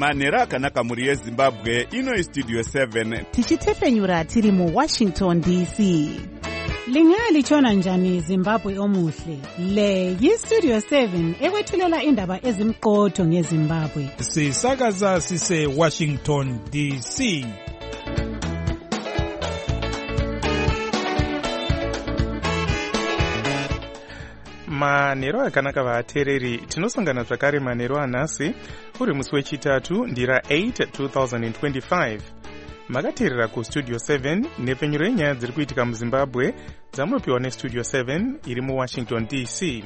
manhero akanaka mhuri yezimbabwe. Ino Studio 7 tichitefenyura tiri mu Washington DC. Lingalitshona njani Zimbabwe omuhle? Le yi-Studio 7 ekwethulela indaba ezimqotho ngeZimbabwe. Sisakaza sise Washington DC. Manhero akanaka vateereri, tinosangana zvakare manhero anhasi uri musi wechitatu ndira 8 2025. Makateerera kustudio 7 nepfenyuro yenyaya dziri kuitika muzimbabwe dzamunopiwa nestudio 7 iri muwashington DC.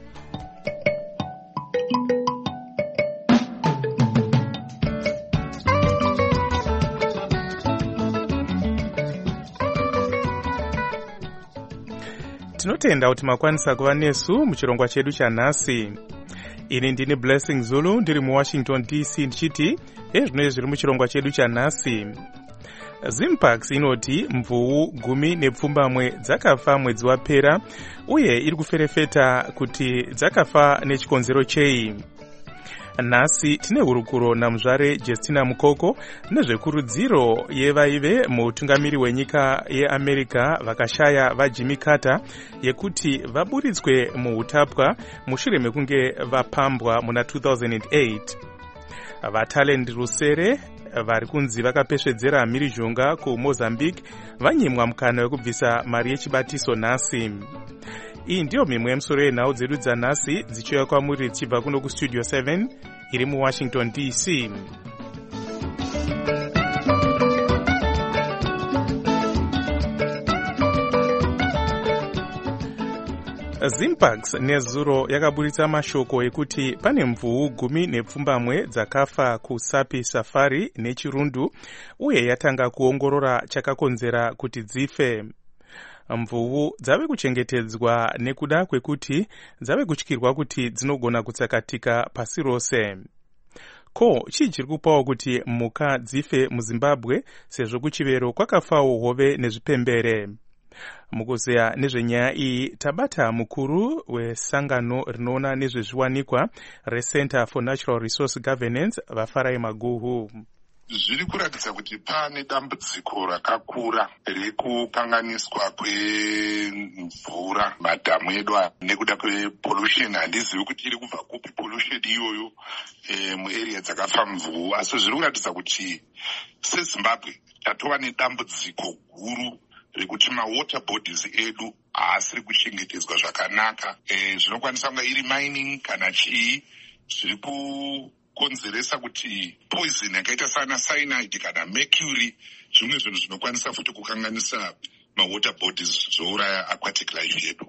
Tinotenda kuti makwanisa kuva nesu muchirongwa chedu chanhasi. Ini ndini Blessing Zulu ndiri muwashington DC ndichiti ezvino zviri muchirongwa chedu chanhasi. Zimpax inoti mvuu 10 dzakafa mwedzi wapera uye iri kuferefeta kuti dzakafa nechikonzero chei. Nhasi tine hurukuro namuzvare Justina Mukoko nezvekurudziro yevaive mutungamiri wenyika yeAmerica vakashaya vaJimmy Carter yekuti vaburitswe muhutapwa mushure mekunge vapambwa muna 2008. Vatalendi rusere vari kunzi vakapesvedzera mhirizhonga kuMozambique vanyimwa mukana wekubvisa mari yechibatiso nhasi. Iyi ndiyo mimwe yemusoro yenhau dzedu dzanhasi dzichiuya kwamuri dzichibva kuno kustudio 7 iri muWashington DC. Zimpax nezuro yakaburitsa mashoko ekuti pane mvuu 10 dzakafa kuSapi Safari neChirundu uye yatanga kuongorora chakakonzera kuti dzife. Mvuu dzave kuchengetedzwa nekuda kwekuti dzave kutyirwa kuti dzinogona kutsakatika pasi rose. Ko, chii chiri kupawo kuti mhuka dzife muZimbabwe sezvo kuchivero kwakafawo hove nezvipembere? Mukuzeya nezvenyaya iyi tabata mukuru wesangano rinoona nezvezviwanikwa reCenter for Natural Resource Governance vaFarai Maguhu. Zviri kuratidza kuti pane dambudziko rakakura rekukanganiswa kwemvura madhamu edu nekuda kwepollution. Handizivi kuti iri kubva kupi pollution iyoyo muarea dzakafa mvuu, asi zviri kuratidza kuti seZimbabwe tatova nedambudziko guru rekuti mawater bodies edu haasiri kuchengetedzwa zvakanaka. Zvinokwanisa kunge iri mining kana chii zviri kukonzeresa kuti poison yakaita sana cyanide kana mercury zvimwe zvinhu zvinokwanisa futi kukanganisa mawater bodies zvouraya aquatic life yedu.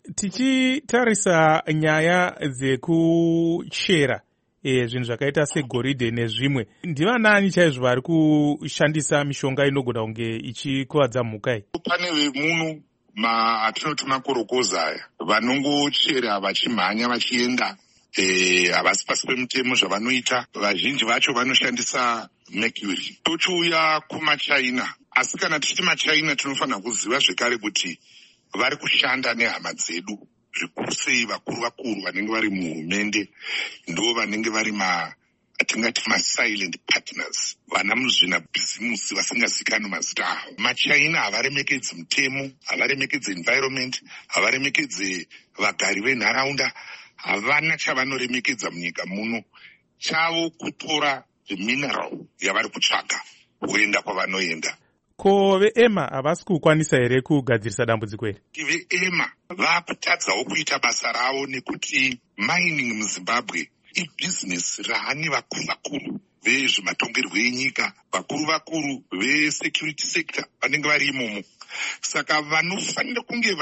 Tichitarisa nyaya dzekuchera zvinhu zvakaita segoridhe nezvimwe, ndivanani chaizvo vari kushandisa mishonga inogona kunge ichikuvadza mhuka iyi? Pane vemuno atinoti makorokoza aya vanongochera vachimhanya vachienda havasi pasi pemutemo zvavanoita. Vazhinji vacho vanoshandisa mercury. Tochiuya kumaChina, asi kana tichiti maChina tinofanira kuziva zvekare kuti vari kushanda nehama dzedu zvikuru sei. Vakuru vanenge vari muhurumende ndo vanenge vari atingati silent partners, vana muzvina bhizimusi vasingazikanwi mazita avo. maChina havaremekedzi mutemo, havaremekedzi environment, havaremekedzi vagari venharaunda, havana chavanoremekedza munyika muno. Chavo kutora mineral yavari kutsvaga voenda kwavanoenda. Ko veEMA havasi kukwanisa here kugadzirisa dambudziko iri? VeEMA vaakutadzawo kuita basa ravo nekuti mining muZimbabwe ibhizinesi rahani vakuru vezvematongerwo enyika, vakuru vesecurity sector vanenge vari imomo. Saka vanofanira kunge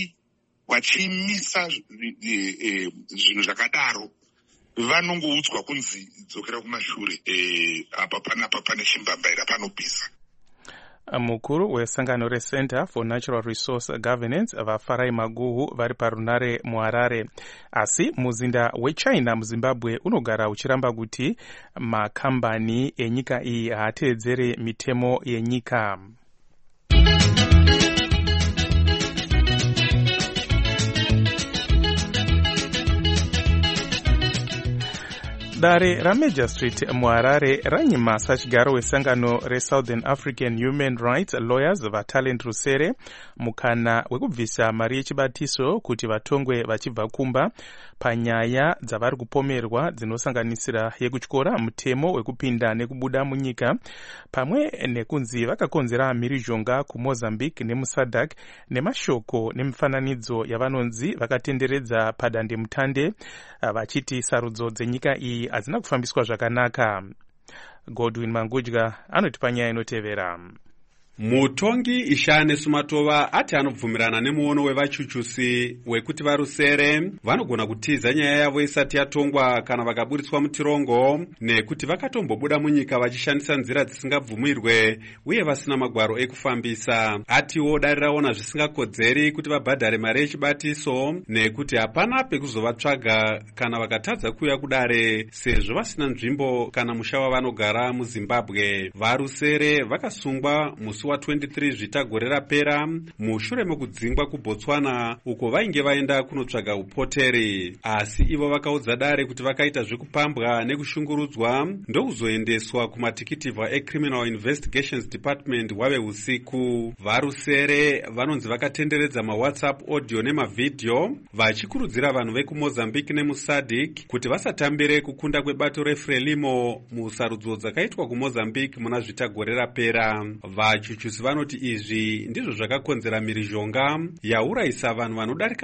vachimisa zvinhu zvakadaro vanongoudzwa kunzi dzokera kumashure. Apa pane chimbambaira panopisa. Mukuru wesangano reCenter for Natural Resource Governance vaFarai Maguhu vari parunare muHarare. Asi muzinda weChina muZimbabwe unogara uchiramba kuti makambani enyika iyi haateedzere mitemo yenyika. dare ramajor street muharare ranyima sachigaro wesangano resouthern african human rights lawyers vatalent rusere mukana wekubvisa mari yechibatiso kuti vatongwe vachibva kumba panyaya dzavari kupomerwa dzinosanganisira yekutyora mutemo wekupinda nekubuda munyika pamwe nekunzi vakakonzera mhirizhonga kumozambique nemusadc nemashoko nemifananidzo yavanonzi vakatenderedza padandemutande vachiti sarudzo dzenyika iyi hadzina kufambiswa zvakanaka. Godwin Mangudya anoti panyaya inotevera. Mutongi Ishane Sumatova ati anobvumirana nemuono wevachuchusi wekuti varusere vanogona kutiza nyaya yavo isati yatongwa kana vakaburitswa mutirongo nekuti vakatombobuda munyika vachishandisa nzira dzisingabvumirwe uye vasina magwaro ekufambisa. Atiwo dare raona zvisingakodzeri kuti vabhadhare mari yechibatiso nekuti hapana pekuzovatsvaga kana vakatadza kuuya kudare sezvo vasina nzvimbo kana musha wavanogara muZimbabwe. Varusere vakasungwa musi wa23 zvitagore rapera mushure mekudzingwa kuBotswana uko vainge vaenda kunotsvaga upoteri, asi ivo vakaudza dare kuti vakaita zvekupambwa nekushungurudzwa ndokuzoendeswa kumatikitivha eCriminal Investigations Department wave usiku. Varusere vanonzi vakatenderedza mawhatsapp audio nemavideo vachikurudzira vanhu vekuMozambique nemuSADC kuti vasatambire kukunda kwebato reFrelimo musarudzo dzakaitwa kuMozambique muna zvitagore rapera. Vachuchusi vanoti izvi ndizvo zvakakonzera mhirizhonga yaurayisa vanhu vanodarika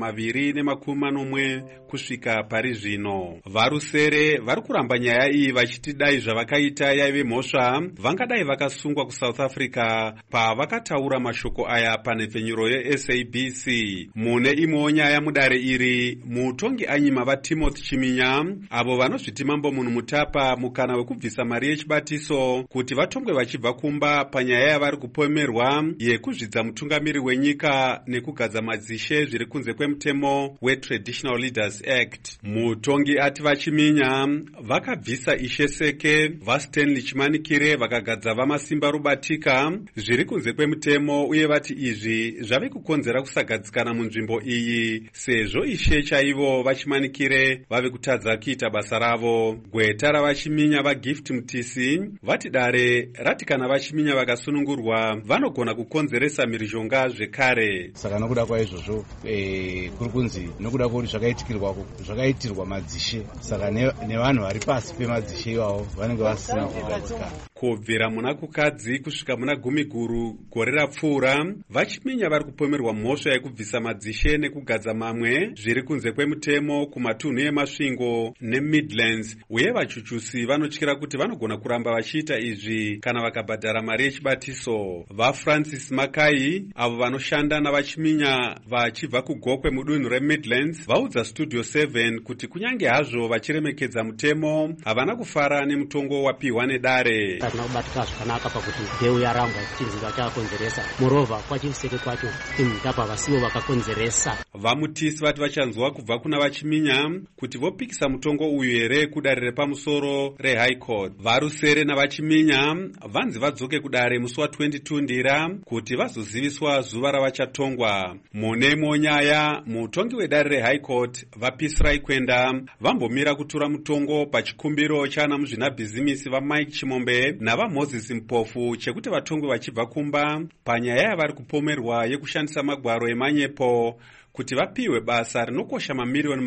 240 kusvika pari zvino. Varusere vari kuramba nyaya iyi vachiti dai zvavakaita yaive mhosva vangadai vakasungwa kuSouth Africa pavakataura mashoko aya panhepfenyuro yeSABC. Mune imwewo nyaya mudare iri mutongi anyima vaTimothy Chiminya avo vanozviti mambo munhu mutapa mukana wekubvisa mari yechibatiso kuti vatongwe vachibva kumba panyaya yavari kupomerwa yekuzvidza mutungamiri wenyika nekugadza madzishe zviri kunze kwemutemo weTraditional Leaders Act. Mutongi ati vaChiminya vakabvisa Ishe Seke vaStanley Chimanikire vakagadza vamasimba rubatika zviri kunze kwemutemo uye vati izvi zvave kukonzera kusagadzikana munzvimbo iyi sezvo Ishe chaivo vaChimanikire vave kutadza kuita basa ravo. Gweta ravaChiminya vaGift Mutisi vati dare rati kana vaChiminya vakasunungurwa vanogona kukonzeresa mhirizhonga zvekare. Saka nokuda kwaizvozvo kuri kunzi nokuda kwekuti zvakaitirwa madzishe saka nevanhu vari pasi pemadzishe iwawo vanenge vasina kugadzikana. Kubvira muna kukadzi kusvika muna gumi guru gore rapfuura vaChiminya vari kupomerwa mhosva yekubvisa madzishe nekugadza mamwe zviri kunze kwemutemo kumatunhu emasvingo neMidlands uye vachuchusi vanotyira kuti vanogona kuramba vachiita izvi kana vakabhadhara mari yechibatiso. VaFrancis Makai avo vanoshanda navaChiminya vachibva kugokwe mudunhu reMidlands vaudza Studio 7 kuti kunyange hazvo vachiremekedza mutemo havana kufara nemutongo wapiwa nedare. Hatina kubatika zvakanaka pakuti mbeu yarambwa ichinzi vakakonzeresa moreover kwachiviseke kwacho timutapa vasivo vakakonzeresa. Vamutisi vati vachanzwa kubva kuna vaChiminya kuti vopikisa mutongo uyu here kudare repamusoro reHigh Court. Varusere navaChiminya vanzi vadzoke kudare musi wa22 Ndira kuti vazoziviswa zuva ravachatongwa. Munemo nyaya mutongi wedare reHigh Court vaPisrai Kwenda vambomira kutura mutongo pachikumbiro chana muzvinabhizimisi vaMike Chimombe navaMoses Mpofu chekuti vatongwe vachibva kumba panyaya yavari kupomerwa yekushandisa magwaro emanyepo kuti vapiwe basa rinokosha mamiliyoni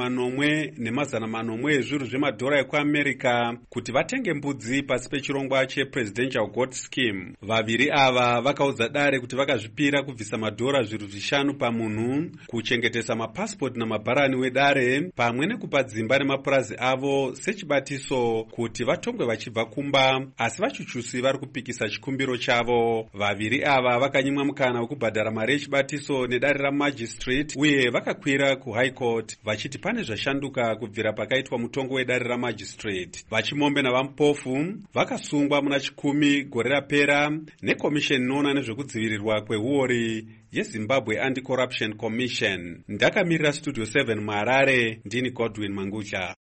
400 ezvinhu zvemadhora ekuAmerica kuti vatenge mbudzi pasi pechirongwa chePresidential Goat Scheme. Vaviri ava vakaudza dare kuti vakazvipira kubvisa madhora zviru 5 pamunhu, kuchengetesa mapasipoti namabharani wedare pamwe nekupa dzimba nemapurazi avo sechibatiso kuti vatongwe vachibva kumba, asi vachuchusi vari kupikisa chikumbiro chavo. Vaviri ava vakanyimwa mukana wekubhadhara mari yechibatiso nedare raMagistrate uye vakakwira kuHigh Court vachiti pane zvashanduka kubvira pakaitwa mutongo wedare raMagistrate. VaChimombe navaMpofu vakasungwa muna 10 gore rapera nekomisheni inoona nezvekudzivirirwa kweuori yeZimbabwe Anti-Corruption Commission. Ndakamirira Studio 7 muHarare, ndini Godwin Mangudya.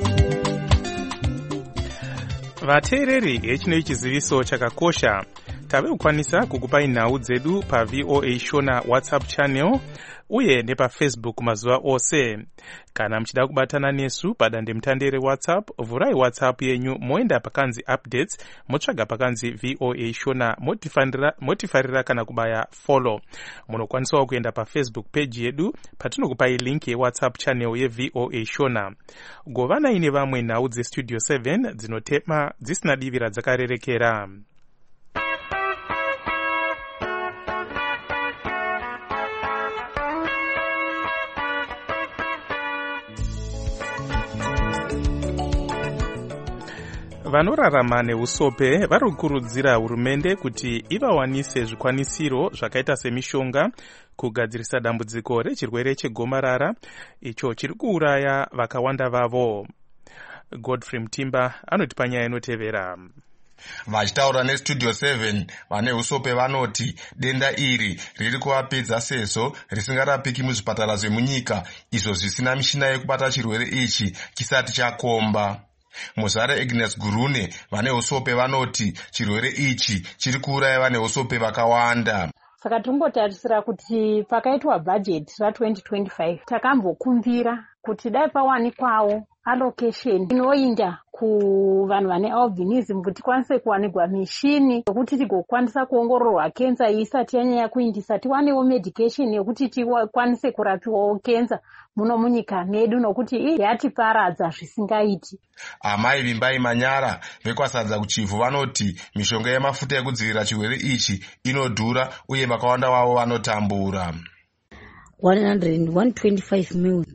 Vateereri, hechino chiziviso chakakosha. tave kukwanisa kukupai nhau dzedu pa VOA Shona WhatsApp channel uye nepa Facebook mazuva ose. Kana mchida kubatana nesu padande mutandere WhatsApp, vurai WhatsApp yenyu moenda pakanzi updates, motsvaga pakanzi VOA Shona, motifarira kana kubaya follow. Munokwanisawo kuenda pa Facebook page yedu patinokupai link ye WhatsApp channel ye VOA Shona. Govana ine vamwe nhau dze Studio 7 dzinotema dzisina divira dzakarerekera. Vanorarama neusope vari kukurudzira hurumende kuti ivawanise zvikwanisiro zvakaita semishonga kugadzirisa dambudziko rechirwere chegomarara icho chiri kuuraya vakawanda vavo. Godfrey Mtimba anoti panyaya inotevera. Vachitaura neStudio 7 vane usope vanoti denda iri riri kuvapedza sezvo risingarapiki muzvipatara zvemunyika izvo zvisina mishina yekubata chirwere ichi chisati chakomba. Muzare Agnes Gurune vane usope vanoti chirwere ichi chiri kuuraya vane usope vakawanda. Saka tingotarisira kuti pakaitwa bhajeti ra2025 takambokumbira kuti dai pawanikwawo allocation inoinda kuvanhu vane albinism kuti kwanise kuwanikwa mishini yokuti tigokwanisa kuongororwa kenza isati yanyanya kuindisa, tiwanewo medication yokuti tikwanise kurapiwawo kenza muno munyika medu nokuti yatiparadza zvisingaiti. Amai Vimbai Manyara vekwasadza kuchivu vanoti mishonga yemafuta ekudzivirira chirwere ichi inodhura uye vakawanda wavo vanotambura. 125 mil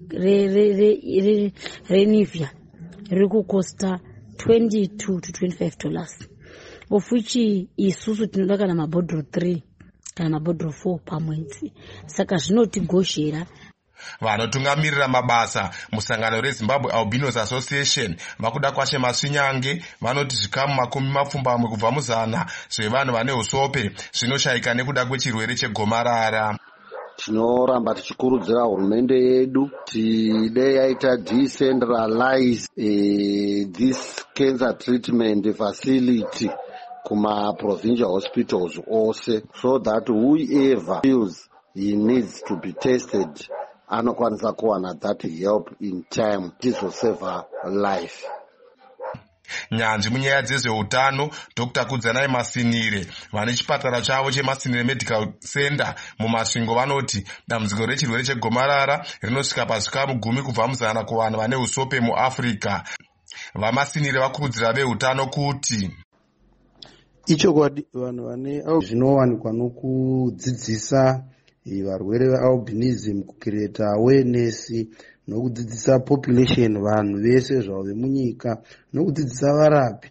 Renivia riri kukosta $22 to $25, of which isusu tinoda kana mabhodhoro 3 kana mabhodhoro 4 pamwedzi. Saka zvinotigoshera. Vanotungamirira mabasa musangano reZimbabwe Albinos Association vakuda kwashe Masvinyange vanoti zvikamu 20 kubva muzana zvevanhu vane usope zvinoshayika nekuda kwechirwere chegomarara. Tinoramba tichikurudzira hurumende yedu kuti dei yaita decentralize this cancer treatment facility kuma provincial hospitals ose, so that whoever feels he needs to be tested anokwanisa kuwana that help in time. This will save her life. Nyanzvi munyaya dzezveutano Dr. Kudzanai Masinire vane chipatara chavo cheMasinire Medical Center mumasvingo vanoti dambudziko rechirwere chegomarara rinosvika pazvikamu 10 kubva muzana kuvanhu vane usope muAfrica. VaMasinire vakurudzira veutano kuti ichokwadi vanhu vane zvinowanikwa nokudzidzisa varwere vealbinism, kucreate awareness nokudzidzisa population vanhu vese zvavo vemunyika nokudzidzisa varapi.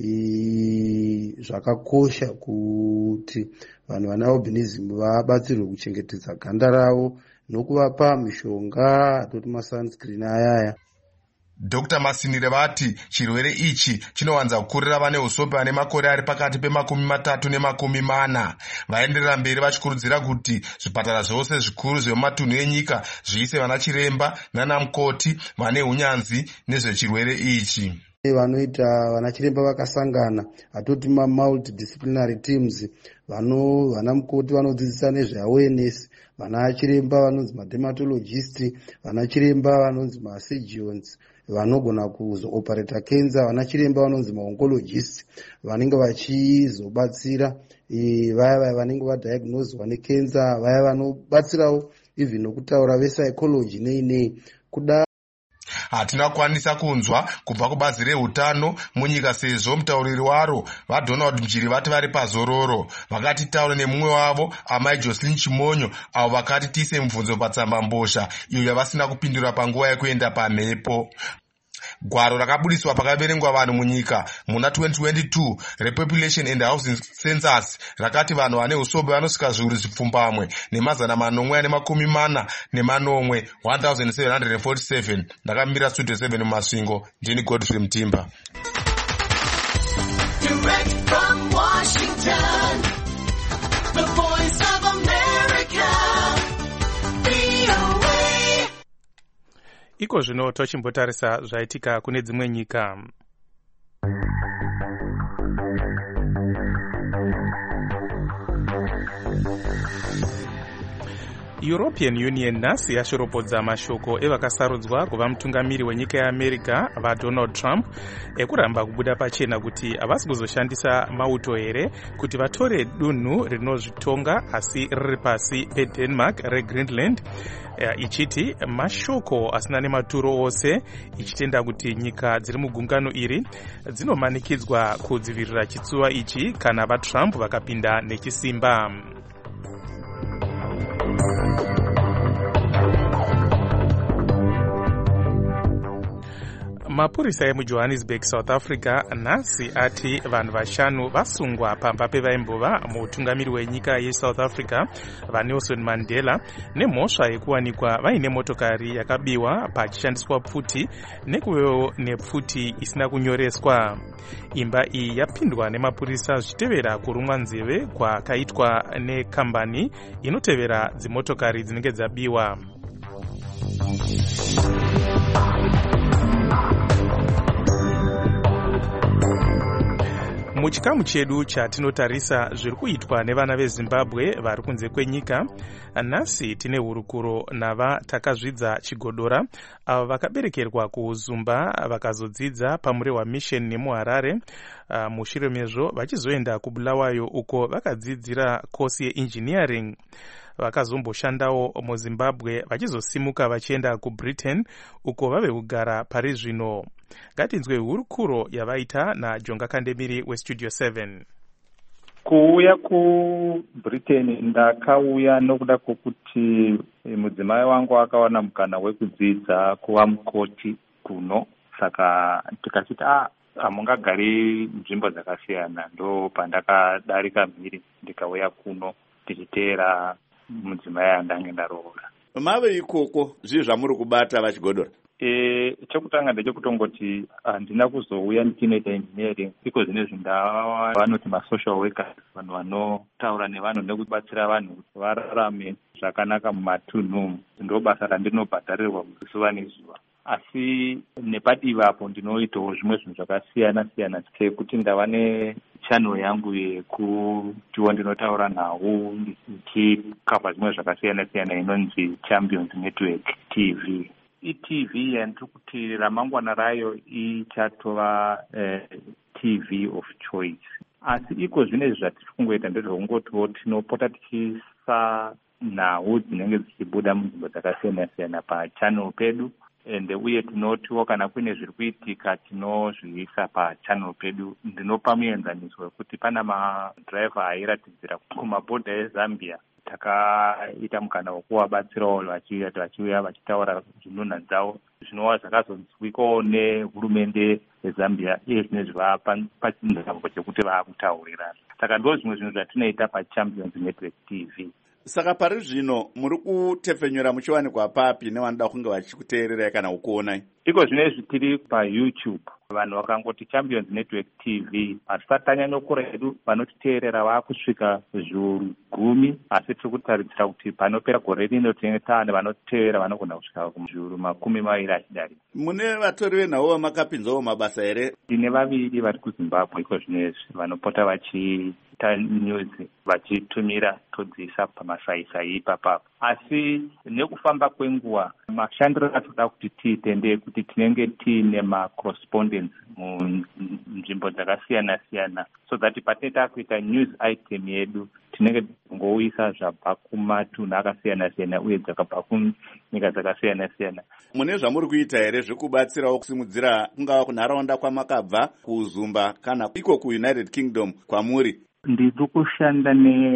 Zvakakosha kuti vanhu vane albinism vabatsirwe kuchengetedza ganda ravo nokuvapa mishonga atoti masunscreen ayaya. Dr. Masinire vati chirwere ichi chinowanza kukurira vane usope vane makore ari pakati pe30 ne40. Vaenderera mberi vachikurudzira kuti zvipatara zvose zvikuru zvemumatunhu enyika zviise vana chiremba nana mukoti vane unyanzvi nezvechirwere ichi. Vanoita vana chiremba vakasangana atoti multidisciplinary teams, vana mukoti vanodzidzisa nezveawareness, vana chiremba vanonzi madermatologist, vana chiremba vanonzi masurgeons vanogona kuzooperator cancer, vana chiremba vanonzi maoncologist vanenge vachizobatsira vaya vanenge vadiagnoswa necancer, vaya vanobatsirawo even nokutaura vepsychology nei kuda. Hatina kukwanisa kunzwa kubva kubazi reutano munyika sezvo mutauriri waro vaDonald Mjiri vati vari pazororo. Vakati taure nemumwe wavo amai Jocelyn Chimonyo avo vakati tiise mubvunzo patsamba mbozha iyo yavasina kupindura panguva yekuenda pamhepo. Gwaro rakabudiswa pakaverengwa vanhu munyika muna 2022 repopulation and housing census rakati vanhu vane usobe vanosvika zviuru zvipfumbamwe nemazana 440 nemanomwe 1747. Ndakamira Studio 7 mumasvingo. Ndini Godfrey Mtimba. Direct from Washington, the voice of America, VOA. Iko zvino tochimbotarisa zvaitika kune dzimwe nyika. European Union nhasi yashoropodza mashoko evakasarudzwa kuva mutungamiri wenyika yeAmerica vaDonald Trump ekuramba kubuda pachena kuti havasi kuzoshandisa mauto here kuti vatore dunhu rinozvitonga asi riri pasi peDenmark reGreenland, ichiti mashoko asina nematuro ose, ichitenda kuti nyika dziri mugungano iri dzinomanikidzwa kudzivirira chitsuwa ichi kana vaTrump vakapinda nechisimba. Mapurisa emuJohannesburg, South Africa nhasi ati vanhu vashanu vasungwa pamba pevaimbova mutungamiri wenyika yeSouth Africa vaNelson Mandela nemhosva yekuwanikwa vaine motokari yakabiwa pachishandiswa pfuti nekuvewo nepfuti isina kunyoreswa. Imba iyi yapindwa nemapurisa zvichitevera kurumwa nzeve kwakaitwa nekambani inotevera dzimotokari dzinenge dzabiwa. Muchikamu chedu chatinotarisa zviri kuitwa nevana veZimbabwe vari kunze kwenyika, nhasi tine hurukuro navatakazvidza chigodora avo vakaberekerwa kuZumba vakazodzidza pamure waMission nemuHarare, mushure mezvo vachizoenda kuBulawayo uko vakadzidzira kosi yeengineering. Vakazomboshandawo muZimbabwe vachizosimuka vachienda kuBritain uko vave kugara pari zvino. Ngatinzwe hurukuro yavaita naJonga Kandemiri weStudio 7. Kuuya kuBritain ndakauya nokuda kwokuti mudzimai wangu akawana mukana wekudzidza kuva mukoti kuno, saka tikachiti hamungagari nzvimbo dzakasiyana. Ndo pandakadarika mhiri ndikauya kuno tichiteera mudzimai andange ndaroora. Mave ikoko zvii zvamuri kubata vachigodora? Chekutanga ndechekutongoti handina kuzouya ndinoita engineering, iko zvine zvindava vanoti masocial workers, vanhu vanotaura nevanhu nekubatsira vanhu kuti vararame zvakanaka mumatunhu. Ndo basa randinobhadharirwa zuva nezuva. Asi nepadivapo ndinoitawo zvimwe zvinhu zvakasiyana siyana, sekuti ndava nechannel yangu yekutiwo ndinotaura nawo ndichikapa zvimwe zvakasiyana siyana inonzi Champions Network TV. TV yandiri kuti ramangwana rayo ichatova TV of choice. Asi iko zvine zvatiri kungoita ndezvekungotiwo tinopota tichisa nhau dzinenge dzichibuda munzvimbo dzakasiyana siyana pachannel pedu, uye tinotiwo kana kuine zviri kuitika tinozviisa pachannel pedu. Ndinopa muenzaniso wekuti pana madhiraivha airatidzira kumabhodha eZambia takaita mukana wekuvabatsirawo vachiuya vachitaura zvinunha dzavo zvinova zvakazonzwikawo nehurumende yeZambia iye zvine zviva pachinzvambo chekuti vaakutaurirana. Saka ndo zvimwe zvinhu zvatinoita paChampions Network TV. Saka pari zvino muri kutepfenyura muchiwanikwa papi nevanoda kunge vachikuteererai kana kukuonai? Iko zvinezvi tiri paYouTube. Vanhu vakangoti Champions Network TV, hatisatanya nokura edu vanotiteerera vakusvika zviuru 10, asi tiri kutaridzira kuti panopera gore rino tinenge taane vanotiteerera vanogona kusvika kuzviuru 20 achidarika. Mune vatori venhau vamakapinzawo mabasa here? Tine vaviri vari kuZimbabwe iko zvinezvi vanopota vachiita news vachitumira todziisa pamasaisai ipapapo. Asi nekufamba kwenguva mashandiro atoda kuti tiite ndeyekuti tinenge tiine macorrespondence munzvimbo dzakasiyana siyana, so that patinenge kuita news item yedu tinenge tingouyisa zvabva kumatunhu akasiyana siyana uye dzakabva kunyika dzakasiyana siyana. Mune zvamuri kuita here zvekubatsirawo kusimudzira kungava kunharaunda kwamakabva kuZumba kana iko kuUnited Kingdom kwamuri? Ndiri kushanda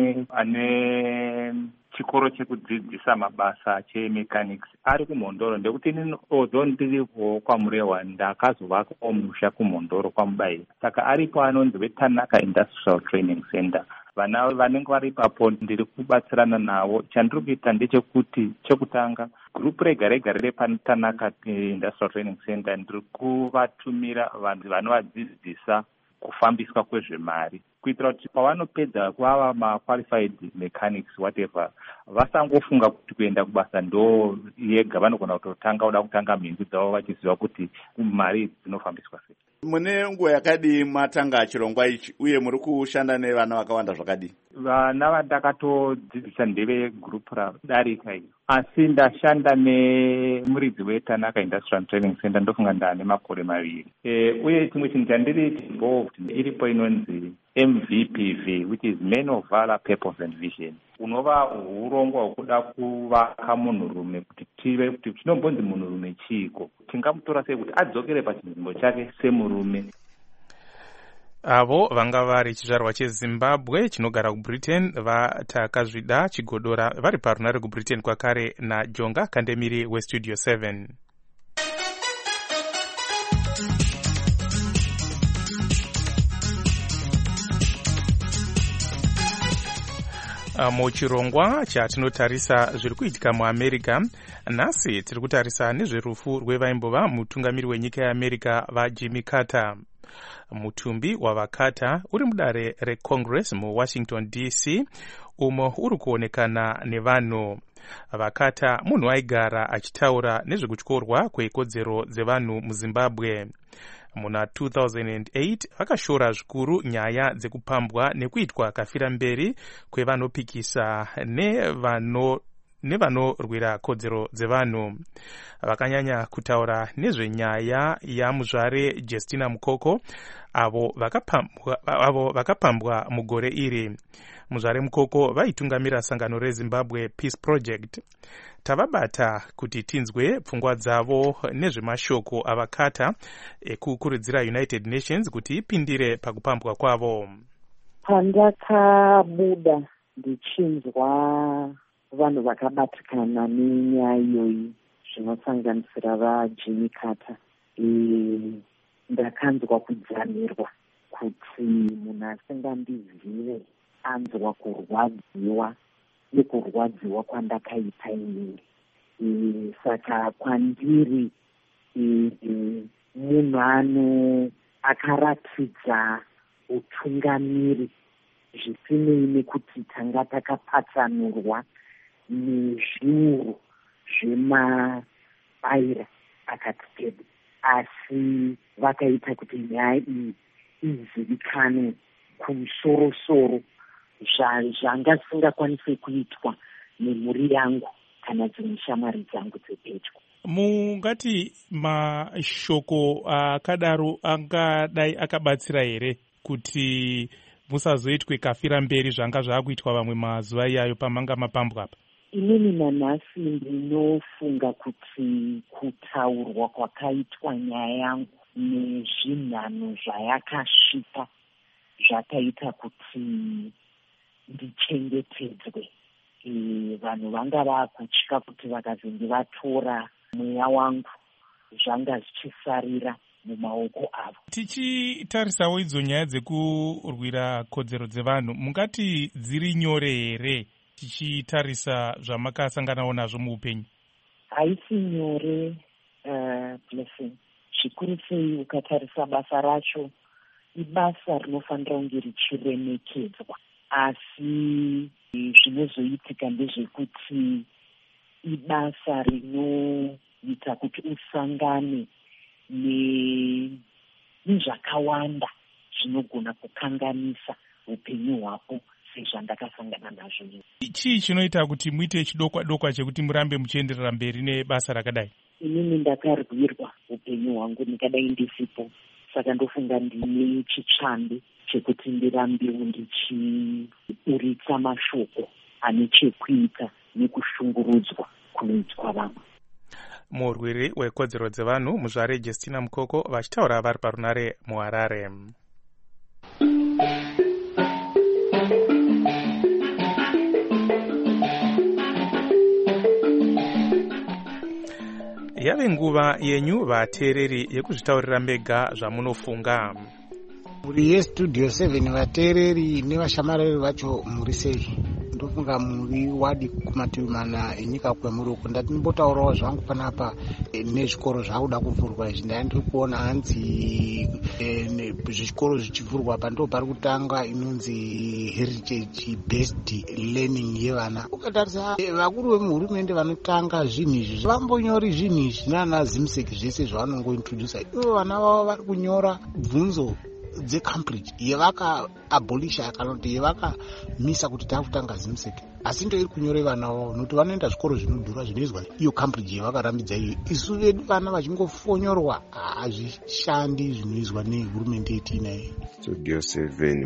ane chikoro chekudzidzisa mabasa chemechanics ari kuMhondoro, ndekuti although ndiripo kwaMurewa ndakazovakawo musha kuMhondoro kwaMubayi, saka aripo anonzi weTanaka Industrial Training Center. Vana vanenge vari ipapo ndiri kubatsirana navo. Chandiri kuita ndechekuti chekutanga gurupu rega rega riri paTanaka Industrial Training Center ndiri kuvatumira vanhu vanovadzidzisa kufambiswa kwezvemari, kuitira kuti pavanopedza kuva maqualified mechanics whatever vasangofunga kuti kuenda kubasa ndo yega, vanogona kuda kutanga mhindu dzavo vachiziva kuti mari dzinofambiswa sei. Mune nguva yakadi matanga chirongwa ichi uye muri kushanda nevana vakawanda zvakadi? Vana vandakatodzidzisa ndeve gurupu radarika iyo, asi ndashanda nemuridzi weTanaka Industrial Training Center ndofunga ndane makore 2. Uye chimwe chinhu chandiri involved iripo inonzi MVPV, which is Men of Valor, Purpose and Vision. Unova urongwa hwekuda kuvaka munhurume kuti tive kuti chinombonzi munhurume chiiko, tingamutora sei kuti adzokere pachinzvimbo chake semurume. Avo vanga vari chizvarwa cheZimbabwe chinogara kuBritain vatakazvida chigodora vari parunare kuBritain kwakare naJonga Kandemiri weStudio 7. Muchirongwa chatinotarisa zviri kuitika muAmerica, nhasi tiri kutarisa nezverufu rwevaimbova mutungamiri wenyika yeAmerica vaJimmy Carter. Mutumbi wavaCarter uri mudare reCongress muWashington DC umo uri kuonekana nevanhu. VaCarter munhu aigara achitaura nezvekutyorwa kwekodzero dzevanhu muZimbabwe. Muna 2008 vakashora zvikuru nyaya dzekupambwa nekuitwa kafira mberi kwevanopikisa nevanorwira kodzero dzevanhu. Vakanyanya kutaura nezvenyaya yamuzvare Justina Mukoko avo vakapambwa mugore iri. Muzvare Mukoko vaitungamira sangano reZimbabwe Peace Project. Tavabata kuti tinzwe pfungwa dzavo nezvemashoko avaCarter ekukurudzira United Nations kuti ipindire pakupambwa kwavo. Pandakabuda ndichinzwa vanhu vakabatikana nenyaya iyoyi zvinosanganisira vaJimmy Carter, ndakanzwa kudzamirwa kuti munhu asingandizive anzwa kurwadziwa nekurwadziwa kwandakaita inini. Saka kwandiri munhu akaratidza utungamiri zvisinei nekuti tanga takapatsanurwa nezviuru zvemabaira akatipeda, asi vakaita kuti nyaya iyi izivikanwe kumusoro-soro zvanga zvisingakwanisi kuitwa nemhuri yangu kana dzimwe shamwari dzangu dzepedyo. Mungati mashoko akadaro angadai akabatsira here kuti musazoitwe kafira mberi zvanga zvaakuitwa vamwe mazuva iyayo pamanga mapambwa apa? Inini nanhasi ndinofunga kuti kutaurwa kwakaitwa nyaya yangu nezvinhanho zvayakasvipa zvakaita kuti ndichengetedzwe. Vanhu vanga vakutya kuti vakazenge vatora mweya wangu zvanga zvichisarira mumaoko avo. Tichitarisawo idzo nyaya dzekurwira kodzero dzevanhu, mungati dziri nyore here tichitarisa zvamakasanganawo nazvo muupenyu? Haisi nyore, blessing. Zvikuru sei ukatarisa basa racho, ibasa rinofanira kunge richiremekedzwa, asi zvinozoitika ndezvekuti ibasa rinoita kuti usangane nezvakawanda zvinogona kukanganisa upenyu hwako sezvandakasangana nazvo. Chii chinoita kuti muite chidokwa-dokwa chekuti murambe muchienderera mberi nebasa rakadai? Inini ndakarwirwa upenyu hwangu ndikadai ndisipo, saka ndofunga ndine chitsvambe chekuti ndirambewo ndichiuritsa mashoko ane chekuita nekushungurudzwa kunoitwa vamwe. Murwiri wekodzero dzevanhu muzvare Justina Mukoko vachitaura vari parunare muHarare. Yave nguva yenyu vateereri yekuzvitaurira mega zvamunofunga. Muri yeStudio 7 vateereri nevashamarari vacho muri sei? ndofunga muri wadi kumativi mana enyika kwemuri uku ndati ndimbotaurawo zvangu panapa nezvikoro zvaakuda kuvhurwa izvi ndaya ndiri kuona hanzi zvikoro zvichivhurwa apa ndo pari kutanga inonzi heritage based learning yevana. Ukatarisa vakuru vemuhurumende vanotanga zvinhu izvi vambonyori zvinhu izvi nana zimseki zvese zvavanongointrodusa ivo vana vavo vari kunyora bvunzo dzeCambridge yevakaabolisha kana kuti yevakamisa kuti takutanga zimseki, asi ndo iri kunyore vana vavo nokuti vanoenda zvikoro zvinodhura zvinoizwa iyo Cambridge yevakarambidza iyo. Isu vedu vana vachingofonyorwa hazvishandi zvinoizwa nehurumende yetinayo. Studio 7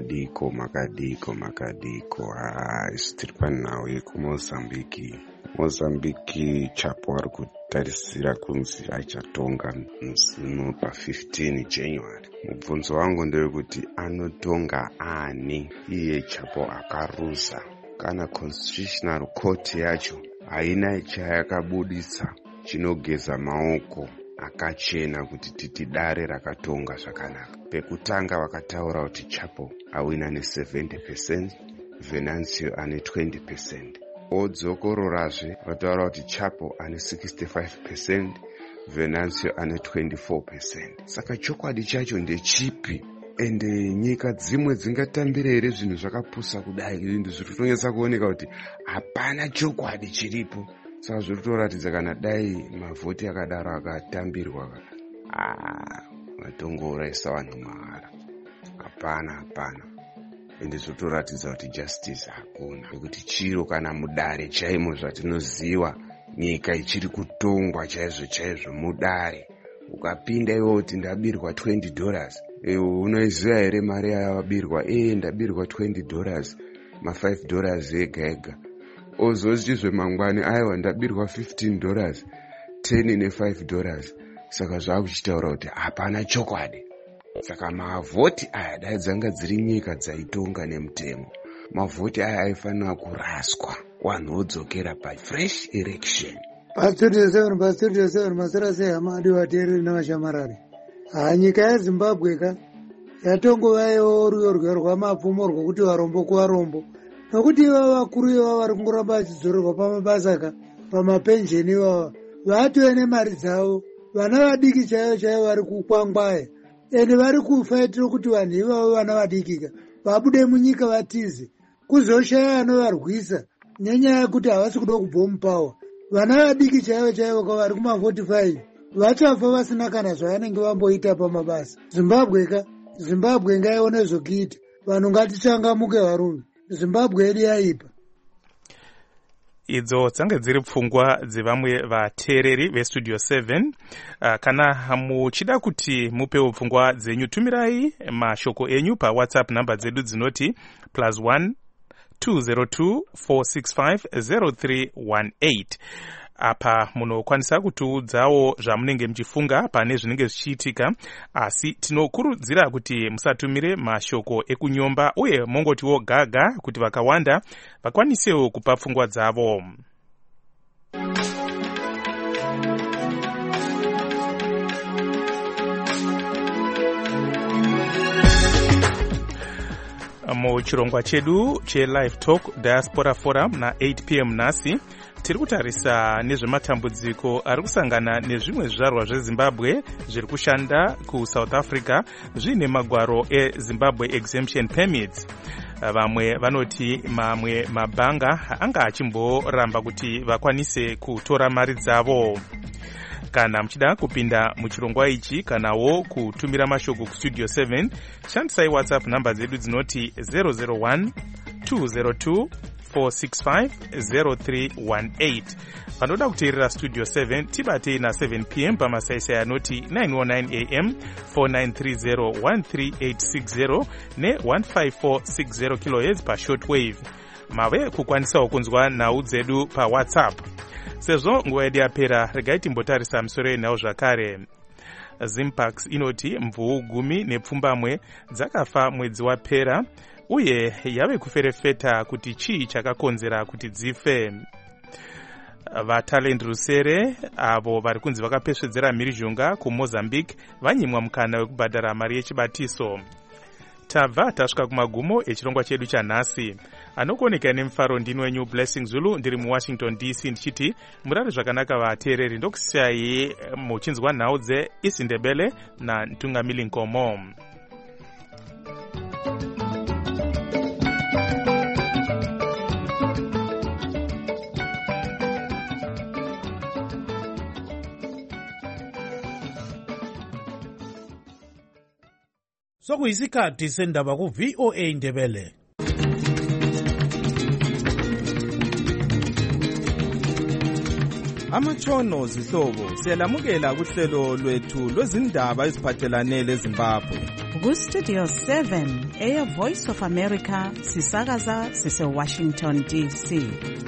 makadiko isu tiri panhau yekumozambiki. Mozambiki Chapo ari kutarisira kunzi achatonga musimu pa15 January. Mubvunzo wangu ndewekuti anotonga ani? Iye Chapo akaruza kana constitutional court yacho haina chayakabudisa chinogeza maoko akachena kuti titi dare rakatonga zvakanaka. Pekutanga vakataura kuti Chapo awina ne70%, Venancio ane 20%. Odzokororazve vataura kuti Chapo ane 65%, Venancio ane 24%. Saka chokwadi chacho ndechipi? Ende nyika dzimwe dzingatambira here zvinhu zvakapusa kudai? Zvinhu zvirikutonyesa kuoneka kuti hapana chokwadi chiripo. Saka zvirikutoratidza kana dai mavhoti akadaro akatambirwa vatongouraisa vanhu mahara. Hapana. Ende zvotoratidza kuti justice hakuna, nekuti chiro kana mudare chaimo zvatinoziva nyika ichiri kutongwa chaizvo mudare. Ukapinda iwe kuti ndabirwa $20, unoiziva here mari yavabirwa? Ndabirwa $20, ma$5 ega. Ozochizve mangwani aiwa ndabirwa $15, 10 ne$5. Saka zvakuchitaura kuti hapana chokwadi. Saka mavhoti aya dai dzanga dziri nyika dzaitonga nemutemo, mavhoti aya aifanira kuraswa, wanhu wodzokera pafresh election. Pastudio 7 masara sei hamadi vateereri navashamarari. Nyika yeZimbabwe yatongovayo ruyo rwamapfumo rwokuti varombo kuvarombo, nokuti ivava vakuru ivava vari kungoramba vachidzorerwa pamabasa pamapensheni ivava vatove nemari dzavo. Vana vadiki chaivo vari kukwangwaya ende vari kufaitira kuti vanhu ivavo vana vadikika vabude munyika vatize, kuzoshaya anovarwisa nenyaya yekuti havasi kuda kubva mupawa. Vana vadiki chaivo kwavari kuma45 vachafa vasina kana zvavanenge vamboita pamabasa. Zimbabwe ngaione zvokuita. Vanhu ngatichangamuke varume, Zimbabwe yedu yaipa. Idzo dzange dziri pfungwa dzevamwe vateereri vestudio 7. Kana muchida kuti mupewo pfungwa dzenyu, tumirai mashoko enyu paWhatsApp namba dzedu dzinoti +1 202 465 0318. Apa munokwanisa kutiudzawo zvamunenge muchifunga pane zvinenge zvichiitika, asi tinokurudzira kuti musatumire mashoko ekunyomba uye mongotiwo gaga kuti vakawanda vakwanisewo kupa pfungwa dzavo. Muchirongwa chedu che-Live Talk Diaspora Forum na 8 p.m. nasi tiri kutarisa nezvematambudziko ari kusangana nezvimwe zvizvarwa zveZimbabwe zviri kushanda kuSouth Africa zvine magwaro eZimbabwe Exemption Permits. Vamwe vanoti mamwe mabhanga anga achimboramba kuti vakwanise kutora mari dzavo. Kana muchida kupinda muchirongwa ichi kanawo kutumira mashoko kustudio 7, shandisai WhatsApp namba dzedu dzinoti 001 202 465 0318. Panoda kuteerera studio 7 tibatei na7 p.m. pamasaisai anoti 909 am 4930 13860 ne1546 kHz pashortwave. Mave kukwanisawo kunzwa nhau dzedu paWhatsApp. Sezvo nguva yedu yapera, regai timbotarisa misoro yenhau zvakare. Zimpax inoti mvuu 10 dzakafa mwedzi wapera uye yave kuferefeta kuti chii chakakonzera kuti dzife. VaTalent Rusere avo vari kunzi vakapesvedzera mhirizhonga kuMozambique vanyimwa mukana wekubhadhara mari yechibatiso. tabva tasvika kumagumo echirongwa chedu chanhasi. Anokoneka nemufaro ndini wenyu Blessing Zulu, ndiri muWashington DC ndichiti murari zvakanaka vateereri, ndokusiyai muchinzwa nhau dzeIsindebele naNtungamili Nkomo. Sokuyisikhathi sendaba ku-VOA Indebele. Amatshono zihlobo siyalamukela kuhlelo lwethu lwezindaba eziphathelane leZimbabwe. Ku-Studio 7 Air Voice of America sisakaza sise-Washington DC.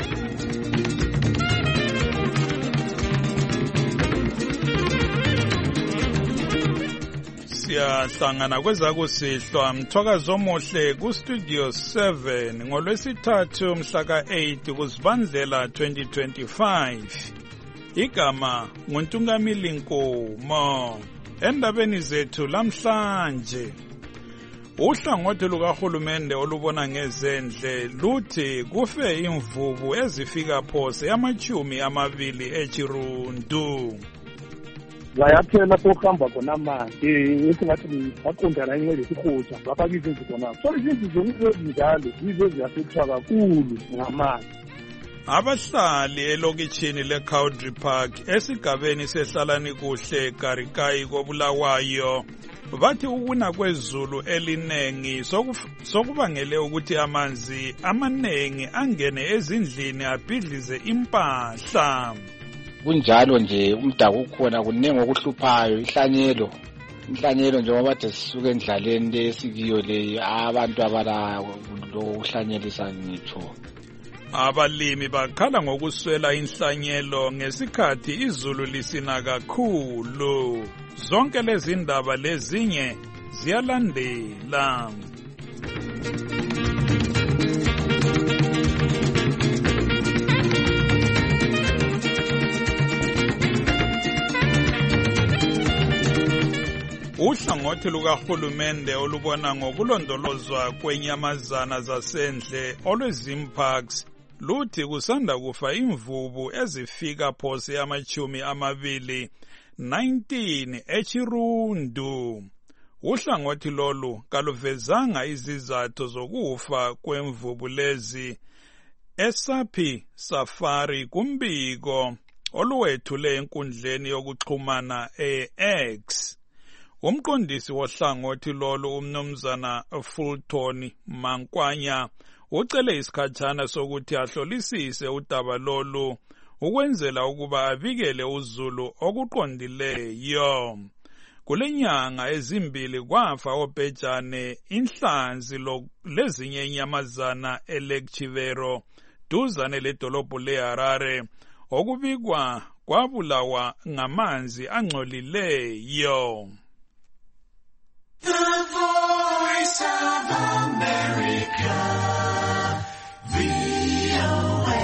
Siyahlangana kwezakusihlwa mthwakazi omuhle ku-Studio 7 ngolwesithathu mhla ka-8 kuZibandlela 2025. Igama nguNtungamili Nkomo. Endabeni zethu lamhlanje, uhlangothi lukahulumende olubona ngezendle luthi kufe imvubu ezifika phose yama-20 eChirundu. Bayaphela pohamba khona amanzi esingathi baqondana incele sihoja bapakisa indlu khona. So izinto zonke ezinjalo yizo eziyafethwa kakhulu ngamanzi. Abahlali elokitshini leCowdry Park esigabeni sehlalani kuhle Garikayi koBulawayo bathi ukuna kwezulu elinengi sokubangele ukuthi amanzi amanengi angene ezindlini abhidlize impahla. Kunjalo nje umdaku ukhona kunengi okuhluphayo inhlanyelo njengoba bathi sisuke endlaleni lesikiyo le abantu abala lo uhlanyelisa ngitsho. Abalimi bakhala ngokuswela inhlanyelo ngesikhathi izulu lisina kakhulu. Zonke lezi ndaba lezinye ziyalandela. Uhlangothi lukahulumende olubona ngokulondolozwa kwenyamazana zasendle olweZimparks luthi kusanda kufa imvubu ezifika phose yama-20 19 eChirundu. Uhlangothi lolu kaluvezanga izizathu zokufa kwemvubu lezi. Esapi Safari kumbiko oluwethule enkundleni yokuxhumana e-X. Umqondisi wohlangothi lolu umnumzana Fulton Mankwanya ucele isikhatshana sokuthi ahlolisise udaba lolu ukwenzela ukuba abikele uzulu okuqondileyo. Kulenyanga ezimbili kwafa obhejane inhlanzi lezinye inyamazana eLake Chivero duzane ledolobho leHarare okubikwa kwabulawa ngamanzi angcolileyo. The Voice of America, VOA.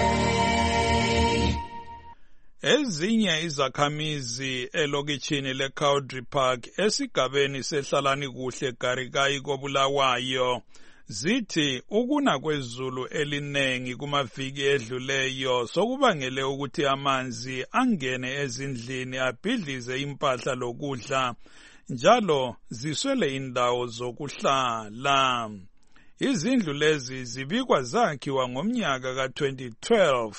Ezinye izakhamizi elokitshini leCowdry Park esigabeni sehlalani kuhle Garikayi koBulawayo zithi ukuna kwezulu elinengi kumaviki edluleyo sokubangele ukuthi amanzi angene ezindlini abhidlize impahla lokudla njalo ziswele indawo zokuhlala. Izindlu lezi zibikwa zakhiwa ngomnyaka ka-2012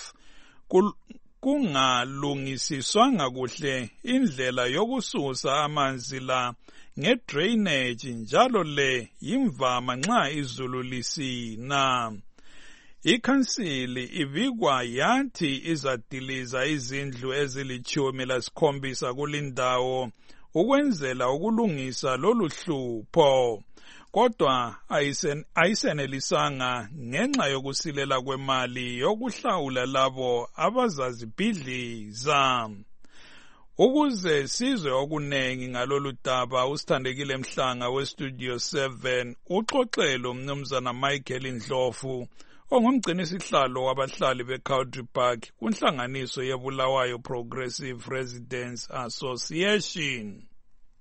kungalungisiswanga kuhle indlela yokususa amanzi la ngedrainage njalo le yimvama nxa izulu lisina. Ikhansili ibikwa yathi izadiliza izindlu ezili-17 kulindawo ukwenzela ukulungisa lolu hlupho. Kodwa ayisenelisanga ngenxa yokusilela kwemali yokuhlawula labo abazazibhidliza. Ukuze sizwe okunengi ngalolu daba uSithandekile Mhlanga weStudio 7 uxoxele umnumzana Michael Ndlovu ongumgcinisihlalo wabahlali beCowdry Park kunhlanganiso yeBulawayo Progressive Residents Association. Because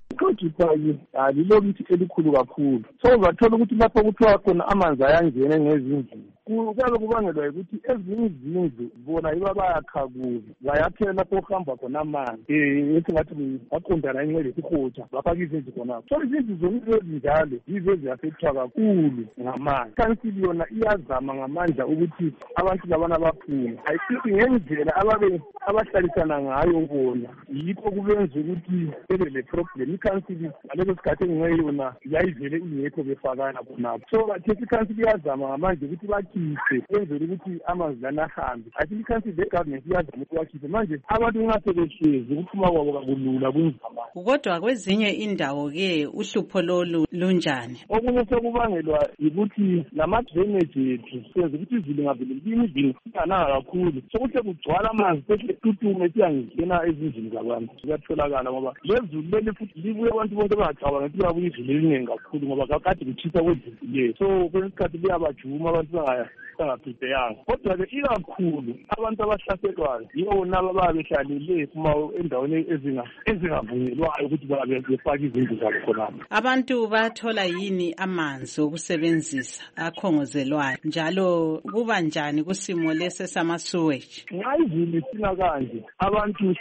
i-Country Park lilokithi elikhulu kakhulu. So uzathola ukuthi lapho kuthiwa khona amanzi ayangena ngezindlu kuyabe kubangelwa ukuthi ezinye izindlu bona yiba bayakha kuzo bayakhela lapho kuhamba khona amanzi esingathi baqondana inxele isihotsha bafaka izindlu khonapho. So izindlu zonke ezinjalo yizo eziyafethwa kakhulu ngamanzi. Council yona iyazama ngamandla ukuthi abantu labana baphume. Ayisithi ngendlela abahlalisana ngayo bona yikho kubenza ukuthi bebe le problem. I-council ngaleso sikhathi enginxe yona yayivele ingekho befakana khonapho. So kathesi i-council iyazama ngamandla ukuthi bakhiphe kwenzela ukuthi amanzi lana ahambe. Athi i-council le-government iyazama ukuthi bakhiphe. Manje abantu nxa sebehlezi ukuphuma kwabo kakulula kunzima. Kodwa kwezinye indawo-ke uhlupho lolu lunjani? Okunye sekubangelwa yikuthi lama-drainage ethu senza ukuthi izulu ngavele izulu singananga kakhulu sokuhle kugcwala amanzi sehle tutume siyangena ezindlini zabantu. Kuyatholakala ngoba lezulu leli futhi libuye abantu bonke bangacabanga ukuthi babuye izulu eliningi kakhulu ngoba kade kuchitha kwezulu le. So kwesikhathi liyabajuma abantu bangaprepeyanga. Kodwa-ke ikakhulu abantu abahlaselwayo yibo nabo babehlalele endaweni ezingavunyelwayo ukuthi befake izindlu zabo khonapho. Abantu bathola yini amanzi okusebenzisa akhongozelwayo njalo kuba njani kusimo lesi sama-sewage? Nxa izulu isina kanje abantu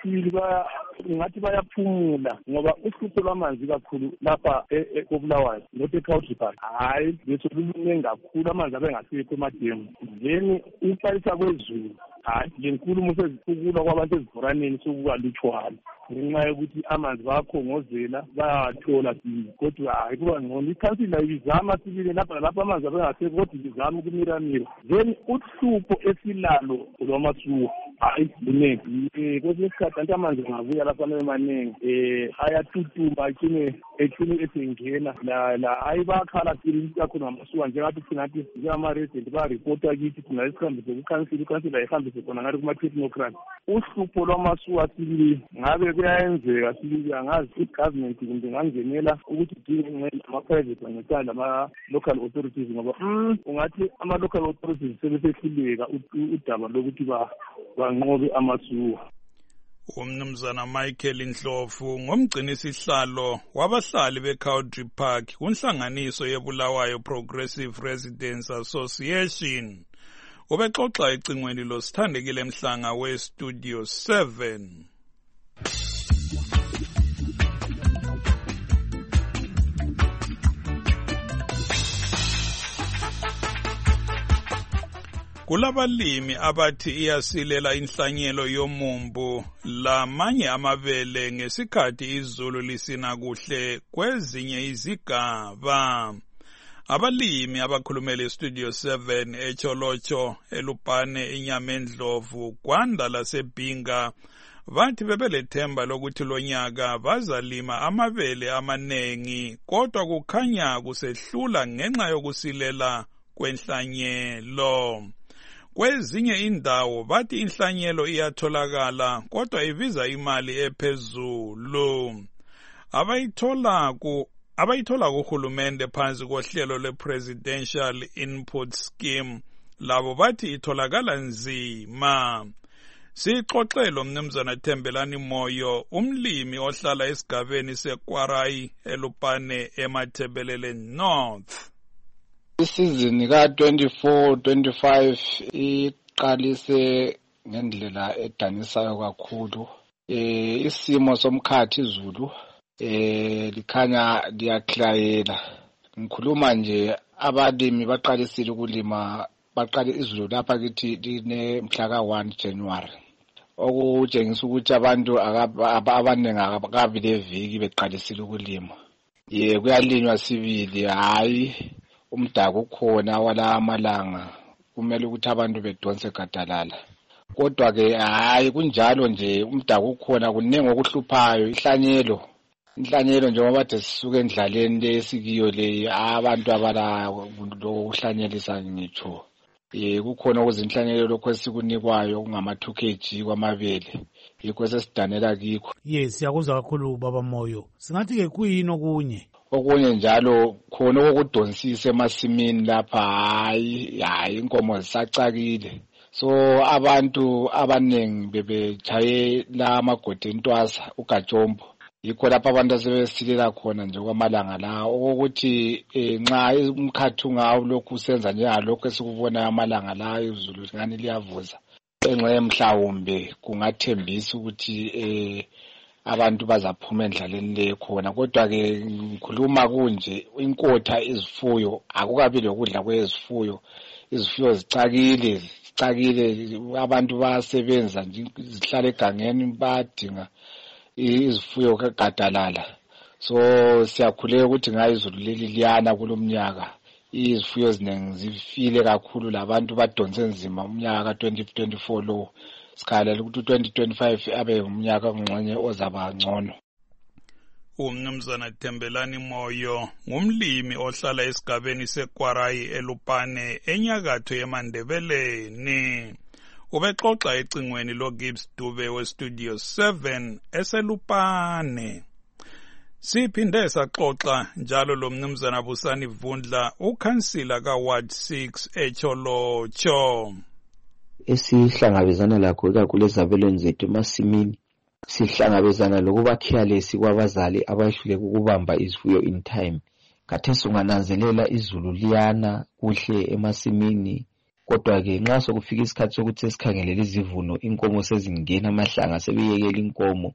ngathi bayaphumula ngoba uhlupho lwamanzi kakhulu lapha eBulawayo not e-Country Park. Hayi leso luningi kakhulu amanzi abengasekho emademu. Then ukuqalisa kwezulu hayi lenkulumo sezikhukulwa kwabantu ezibhoraneni sokukalutshwana ngenxa yokuthi amanzi bayakhongozela bayathola kodwa hayi kuba ngcono. I-council layo izama sibili lapha amanzi abengasekho kodwa izama ukumiramira. Then uhlupho esilalo lwamasuwa hayi luningi. Kwesinye isikhathi anti amanzi angabuya lapha emaningi ayatutuma ecine esengena la hayi bakhala sibili kakhulu ngamasuwa njengathi thinathi njengama-resident bayaripota kithi thina esihambise ku-council. I-council ayihambise khona ngathi kuma-technocrat. Uhlupho lwamasuwa sibili ngabe kuyayenzeka sibili angazi i-government kumbe ngangenela ukuthi dinge ama-private ancedane lama-local authorities ngoba ungathi ama-local authorities sebesehluleka udaba lokuthi banqobe amasuwa. Umnumzana Michael Ndlovu ngomgcinisihlalo wabahlali be-Country Park kunhlanganiso yeBulawayo Progressive Residents Association. Ubexoxa ecingweni loSithandekile Mhlanga we-Studio 7. Kulabalimi abathi iyasilela inhlanyelo yomumbu lamanye amabele ngesikhathi izulu lisina kuhle kwezinye izigaba. Abalimi abakhulumele Studio 7 eCholocho, eLupane, iNyamendlovu, Kwanda laseBhinga bathi bebelethemba lokuthi lonyaka bazalima amabele amanengi kodwa kukhanya kusehlula ngenxa yokusilela kwenhlanyelo. Kwezinye indawo bathi inhlanyelo iyatholakala kodwa ibiza imali ephezulu. Abayithola kuhulumende phansi kohlelo le-Presidential Input Scheme labo bathi itholakala nzima. Sixoxelo Mnumzana Thembelani Moyo, umlimi ohlala esigabeni seKwarayi eLupane eMathebelele North. Isizini ka-24-25 iqalise ngendlela edanisayo kakhulu. Isimo somkhathi izulu likhanya liyaklayela. Ngikhuluma nje abalimi baqalisile ukulima, baqale izulu lapha kithi line mhla ka-1 January. Okutshengisa ukuthi abantu abaningi akabile viki beqalisile ukulima. Kuyalinywa sibili, hayi umdaka ukhona wala amalanga kumele ukuthi abantu bedonse gadalala. Kodwa ke hayi kunjalo nje umdaka ukhona kuningi okuhluphayo. Inhlanyelo njengoba bathe sisuke endlaleni lesikiyo le abantu abala ukuhlanyelisa ngitsho. Kukhona okuzinhlanyelo lokho esikunikwayo okungama-2 kg kwamabele. Yikho sesidanela kikho. Yes, siyakuzwa kakhulu baba Moyo. Singathi ke kuyini okunye njalo khona okudonsisa emasimini lapha hayi inkomo zisacakile. So abantu abanengi bebechaye la amagodi entwasa uGajombo yikho lapho abantu asebesilela khona nje kwamalanga la ukuthi nxa umkhathi ungawulokhu usenza njengalokhu esikubona amalanga la izulu ngani liyavuza enxa mhlawumbe kungathembisa ukuthi abantu bazaphuma endlaleni le khona kodwa ke ngikhuluma kunje inkotha izifuyo akukabi lokudla kwezifuyo izifuyo zicakile abantu bayasebenza nje zihlala egangeni badinga izifuyo kagadalala so siyakhuleka ukuthi ngayo izulu leli liyana kulomnyaka izifuyo eziningi zifile kakhulu labantu badonse nzima umnyaka ka-2024 lo sikhalela ukuthi u-2025 abe umnyaka ongxenye ozaba ngcono. Umnumzana Thembelani Moyo ngumlimi ohlala esigabeni seKwarayi eLupane enyakatho yeMandebeleni. Ubexoxa ecingweni loGibbs Dube weStudio 7 eseLupane. Siphinde saxoxa njalo lo mnumzana Busani Vundla ukhansila kaWard 6 eCholocho. Esihlangabezana lakho ikakhulu ezabelweni zethu emasimini sihlangabezana lokuba careless kwabazali abahluleka ukubamba izifuyo in time. Khathesi ungananzelela izulu liyana kuhle emasimini kodwa ke nxa sokufika isikhathi sokuthi sesikhangelela izivuno inkomo sezingena amahlanga sebeyekela inkomo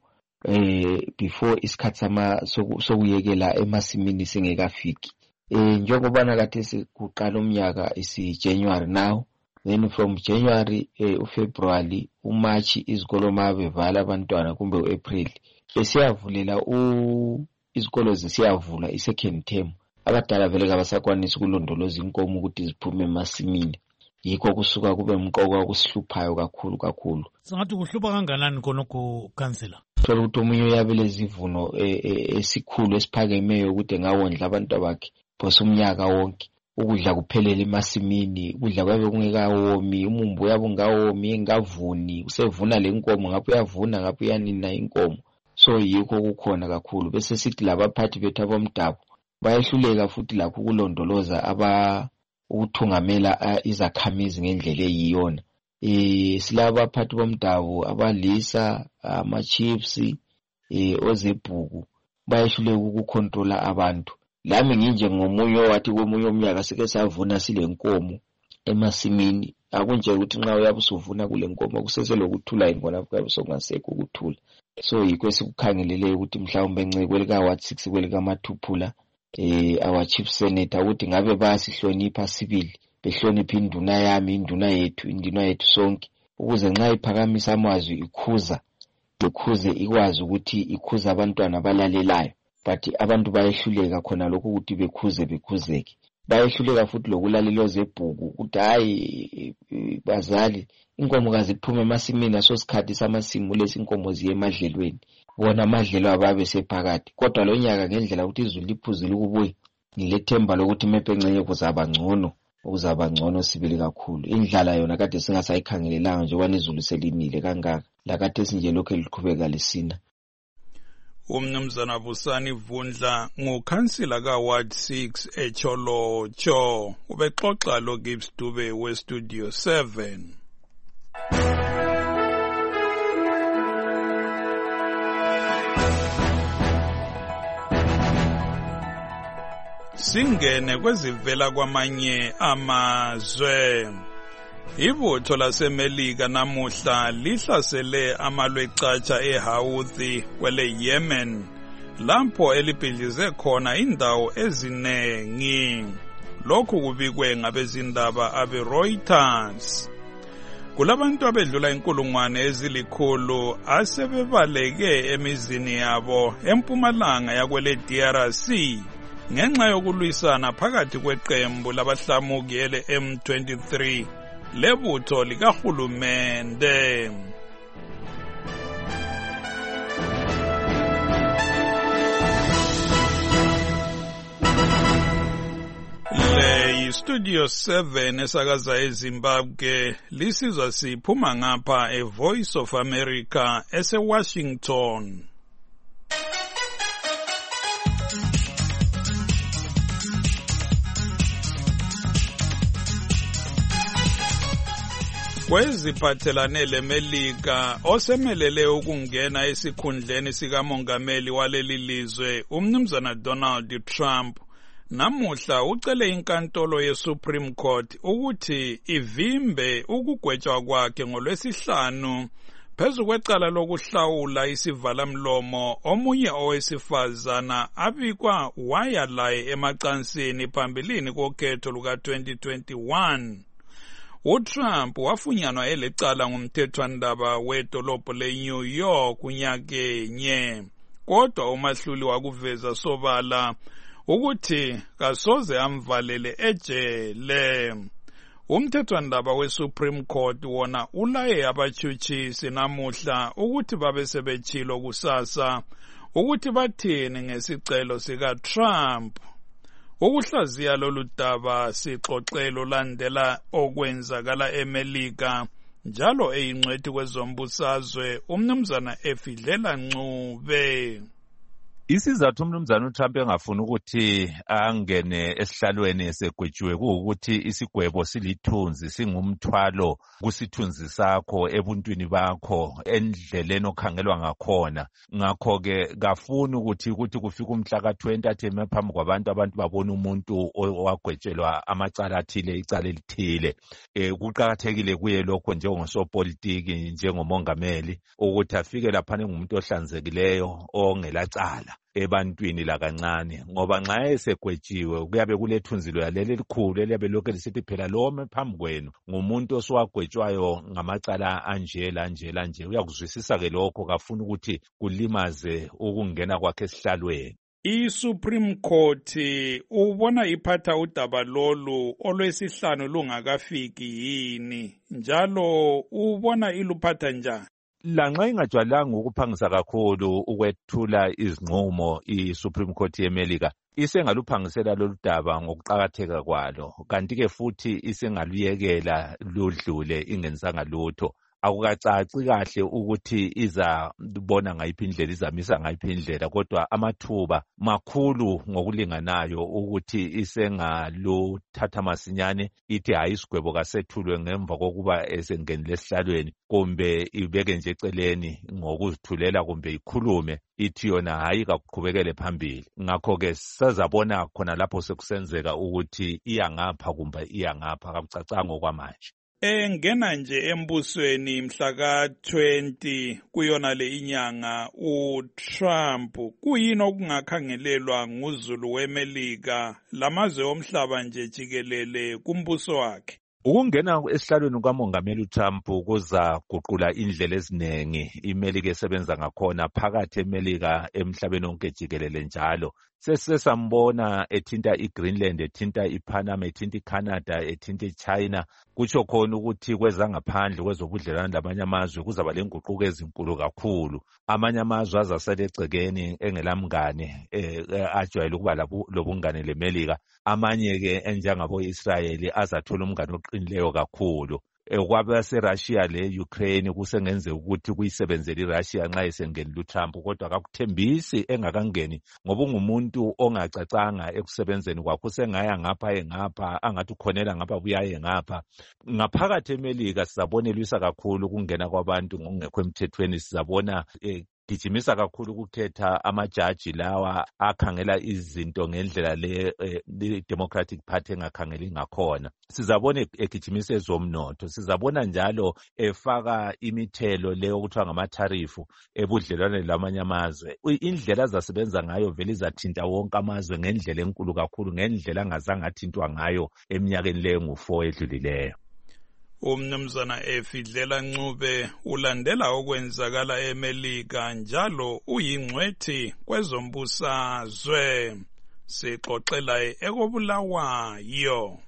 before isikhathi sokuyekela emasimini singekafiki. Njengobana khathesi kuqala umnyaka isi-January now. Then from January, February, March izikolo mabevala abantwana kumbe uApril. Besiyavulela izikolo zisiyavula isecond term. Abadala vele kabasakwanisi ukulondoloza inkomo ukuthi ziphume emasimini. Yikho kusuka kube umqoka okusihluphayo kakhulu. Singathi kuhlupha kanganani khonokho kansela? Thola ukuthi omunye uyabele izivuno esikhulu esiphakemeyo ukuthi engawondla abantu bakhe phose umnyaka wonke. Ukudla kuphelele emasimini, ukudla kwabe kungekawomi, umumbu yabo ungawomi, engavuni, usevuna lenkomo ngapho uyavuna ngapho uyanina inkomo. So yikho kukhona kakhulu. Bese sithi labaphathi bethu abomdabu bayehluleka futhi lapho ukulondoloza ukuthungamela izakhamizi ngendlela eyiyona. Silabaphathi bomdabu abalisa ama-chiefs ozebhuku bayehluleka ukukontrola abantu. Lami nginje ngomunye wathi komunye umnyaka sike savuna silenkomo emasimini akunje ukuthi nxa uyabusuvuna kule nkomo kuseselokuthula ingona kuyabe sokungasekho ukuthula. So yikho sikukhangelele ukuthi mhlawumbe enceke lika Ward 6 kwelika Mathuphula our chief senator ukuthi ngabe bayasihlonipha sibili behlonipha induna yami induna yethu sonke ukuze nxa iphakamisa amazwi ikhuze ikwazi ukuthi ikhuza abantwana balalelayo. But abantu bayehluleka khona lokho ukuthi bekhuzeke. Bayehluleka futhi lokulalela ozebhuku ukuthi hayi bazali inkomo kaziphume emasimini asosikhathi samasimu lesi inkomo ziye emadlelweni. Bona amadlelo ababe sephakathi. Kodwa lo nyaka ngendlela ukuthi izulu liphuzile ukubuya ngilethemba lokuthi mepengcenye kuzaba ngcono sibili kakhulu. Indlala yona kade singasayikhangelelanga njengoba izulu selinile kangaka. Lakade sinje lokho eliqhubeka lisina. Umnumzana Busani Vundla ngukhansila kaWard 6 eCholocho ubexoxa loGibbs Dube weStudio 7. Singene kwezivela kwamanye amazwe. Ibutho laseMelika namuhla lihlasele amalwecatsha eHouthi kwele Yemen lapho elibhidlize khona indawo ezinengi. Lokhu kubikwe ngabezindaba abeReuters. Kulabantu abedlula inkulungwane ezilikhulu asebebaleke emizini yabo empumalanga yakwele DRC ngenxa yokulwisana phakathi kweqembu labahlamuki ele M23 lebutho likahulumende. Le Studio 7 esakaza eZimbabwe lisizwa siphuma ngapha eVoice of America eseWashington. Kweziphathelane leMelika osemelele ukungena esikhundleni sikamongameli waleli lizwe umnumzana Donald Trump namuhla ucele inkantolo yeSupreme Court ukuthi ivimbe ukugwetshwa kwakhe ngoLwesihlanu phezu kwecala lokuhlawula isivalamlomo omunye owesifazana abikwa wayalaye emacansini phambilini kokhetho luka-2021. uTrump wafunyanwa elecala ngumthethwandaba wedolobho leNew York unyakenye, kodwa umahluli wakuveza sobala ukuthi kasoze amvalele ejele. Umthethwandaba weSupreme Court wona ulaye abatshutshisi namuhla ukuthi babe sebetshilo kusasa ukuthi bathini ngesicelo sikaTrump. Ukuhlaziya lolu daba sixoxelo landela okwenzakala eMelika njalo eyingcwethi kwezombusazwe umnumzana Efidlela Ncube. Isizathu umnumzana uTrump engafuni ukuthi angene esihlalweni esegwetshiwe kuwukuthi isigwebo silithunzi singumthwalo kusithunzi sakho ebuntwini bakho endleleni okhangelwa ngakhona. Ngakho-ke kafuni ukuthi kufika umhla ka-20 athi eme phambi kwabantu abantu babona umuntu owagwetshelwa amacala athile icala elithile. Kuqakathekile kuye lokho njengosopolitiki njengomongameli ukuthi afike laphana ngumuntu ohlanzekileyo ongelacala ebantwini lakancane, ngoba nxa esegwetshiwe kuyabe kulethunzi loyaleli elikhulu eliyabe lokhu lisithi phela lo ome phambi kwenu ngumuntu osowagwetshwayo ngamacala nje. Uyakuzwisisa-ke lokho, kafuna ukuthi kulimaze ukungena kwakhe esihlalweni. ISupreme Court ubona iphatha udaba lolu olwesihlanu lungakafiki yini, njalo ubona iluphatha njani? Lanxa ingajwayelanga ukuphangisa kakhulu ukwethula izinqumo iSupreme Court yeMelika, isengaluphangisela lolu daba ngokuqakatheka kwalo, kanti-ke futhi isengaluyekela ludlule ingenisanga lutho. Akukacaci kahle ukuthi izabona ngayiphi indlela, izamisa ngayiphi indlela, kodwa amathuba makhulu ngokulinganayo ukuthi isengaluthatha masinyane ithi hayi isigwebo kasethulwe ngemva kokuba esengenile esihlalweni, kumbe ibeke nje eceleni ngokuzithulela kumbe ikhulume ithi yona hayi kakuqhubekele phambili. Ngakho-ke sazabona khona lapho sekusenzeka ukuthi iyangapha kumbe iyangapha, kakucacanga okwamanje. Engena nje embusweni mhla ka-20 kuyona le inyanga uTrump kuyini okungakhangelelwa nguzulu weMelika lamazwe omhlaba nje jikelele kumbuso wakhe? Ukungena esihlalweni kukamongameli uTrump kuzaguqula indlela eziningi iMelika esebenza ngakhona phakathi eMelika emhlabeni wonke jikelele njalo. Sesambona ethinta iGreenland, ethinta iPanama, ethinta iCanada, ethinta iChina. Kutsho khona ukuthi kwezangaphandle kwezobudlelwane lamanye amazwe kuzaba lenguquko ezinkulu kakhulu. Amanye amazwe azasala egcekeni engelamngane ajwayele ukuba lobungane leMelika. Amanye-ke enjengabo-Israyeli azathola umngane oqinileyo kakhulu. KwabaseRussia le-Ukraine kusengenzeka ukuthi kuyisebenzele iRussia nxa esengenile uTrump, kodwa akakuthembisi engakangeni ngoba ungumuntu ongacacanga ekusebenzeni kwakho. Usengaya ngapha angathi ukhonela ngapha buyaye ngapha. Ngaphakathi eMelika sizabona elwisa kakhulu ukungena kwabantu ngokungekho emthethweni. Sizabona gijimisa kakhulu ukukhetha amajaji lawa akhangela izinto ngendlela le Democratic Party engakhangeli ngakhona. Sizabona egijimise ezomnotho. Sizabona njalo efaka imithelo leyo okuthiwa ngamatharifu ebudlelwane lamanye amazwe. Indlela azasebenza ngayo vele izathinta wonke amazwe ngendlela enkulu kakhulu, ngendlela angazange athintwa ngayo eminyakeni leyo ngu-4 edlulileyo. Umnumzana Efidlela Ncube ulandela okwenzakala eMelika njalo uyingcwethi kwezombusazwe. Sixoxela ekobulawayo.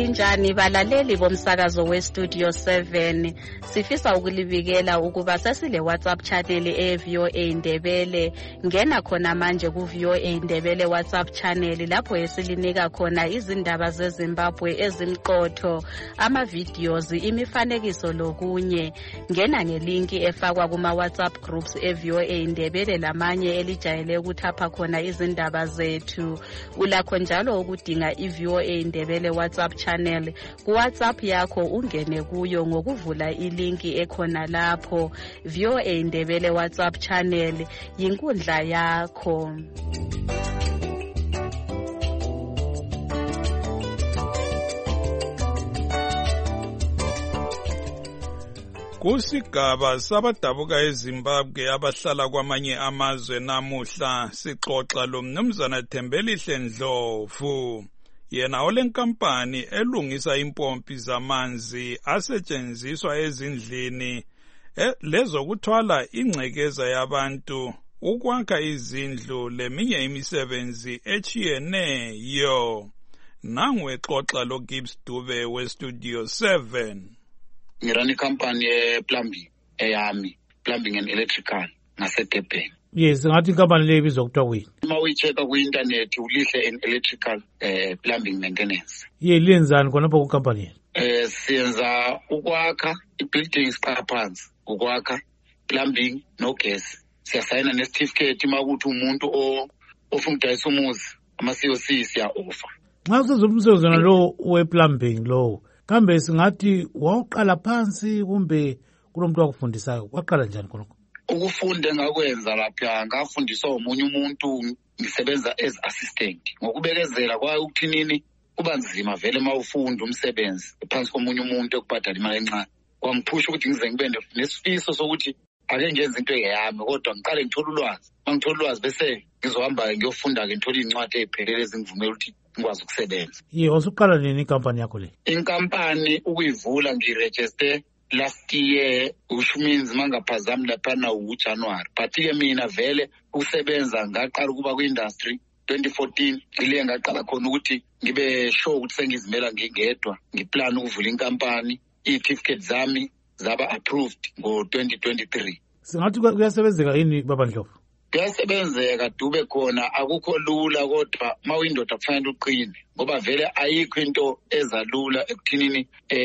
Linjani balaleli bomsakazo weStudio 7. Sifisa ukulibikela ukuba sesile WhatsApp channel eVOA Ndebele. Ngena khona manje ku VOA Ndebele WhatsApp channel lapho esilinika khona izindaba zeZimbabwe ezimqotho, ama videos, imifanekiso lokunye. Ngena ngelinki efakwa kuma WhatsApp groups eVOA Ndebele lamanye elijayele ukuthapha khona izindaba zethu. Ulakho njalo ukudinga iVOA Ndebele WhatsApp channel ku WhatsApp yakho ungene kuyo ngokuvula ilinki ekhona lapho. VOA Ndebele WhatsApp channel yinkundla yakho. Kusigaba sabadabuka eZimbabwe abahlala kwamanye amazwe namuhla sixoxa lo mnumzana Thembelihle Ndlovu. Yena olenkampani elungisa impompi zamanzi asetshenziswa ezindlini lezokuthwala ingcekeza yabantu, ukwakha izindlu leminye imisebenzi echiyeneyo. Nangu exoxa lo Gibbs Dube weStudio 7. Ngirani company plumbing eyami, plumbing and electrical ngaseDurban. Yes, ngathi inkampani le ibizwa kuthiwa kuyini? Uma uyicheka ku-internet ulihle and electrical plumbing maintenance. Lenzani khonapho kukampani? Siyenza ukwakha i-buildings qha phansi, ukwakha plumbing no gas. Siyasayina ne-certificate uma ukuthi umuntu ofuna ukudayisa umuzi ama-COC siya-offer. Nxa usezomsebenzi lo we-plumbing lo, kambe singathi wawuqala phansi kumbe kulomuntu wakufundisayo, waqala njani khonokho? Ukufunda ngakwenza lapha, ngafundiswa umunye umuntu ngisebenza as assistant. Ngokubekezela kwayo ukuthi nini kuba nzima vele mawufunda umsebenzi phansi komunye umuntu ekubhadala imali encane. Kwangiphusha ukuthi ngize ngibe nesifiso sokuthi ake ngenze into eyami kodwa ngiqale ngithola ulwazi. Mangithola ulwazi bese ngizohamba ngiyofunda ke ngithola incwadi eziphelele ezingivumela ukuthi ngikwazi ukusebenza. Wasuqala nini inkampani yakho le? Inkampani ukuyivula ngiregister last year, which means mangaphazami lapha na uJanuary. But ke mina vele usebenza ngaqala ukuba ku-industry 2014 ile ngaqala khona ukuthi ngibe sure ukuthi sengizimela ngingedwa, ngiplan ukuvula inkampani, i-certificate zami zaba approved ngo-2023. Singathi kuyasebenzeka yini baba Ndlovu? Kuyasebenzeka Dube khona, akukho lula kodwa mawuyindoda kufanele uqine ngoba vele ayikho into ezalula ekuthinini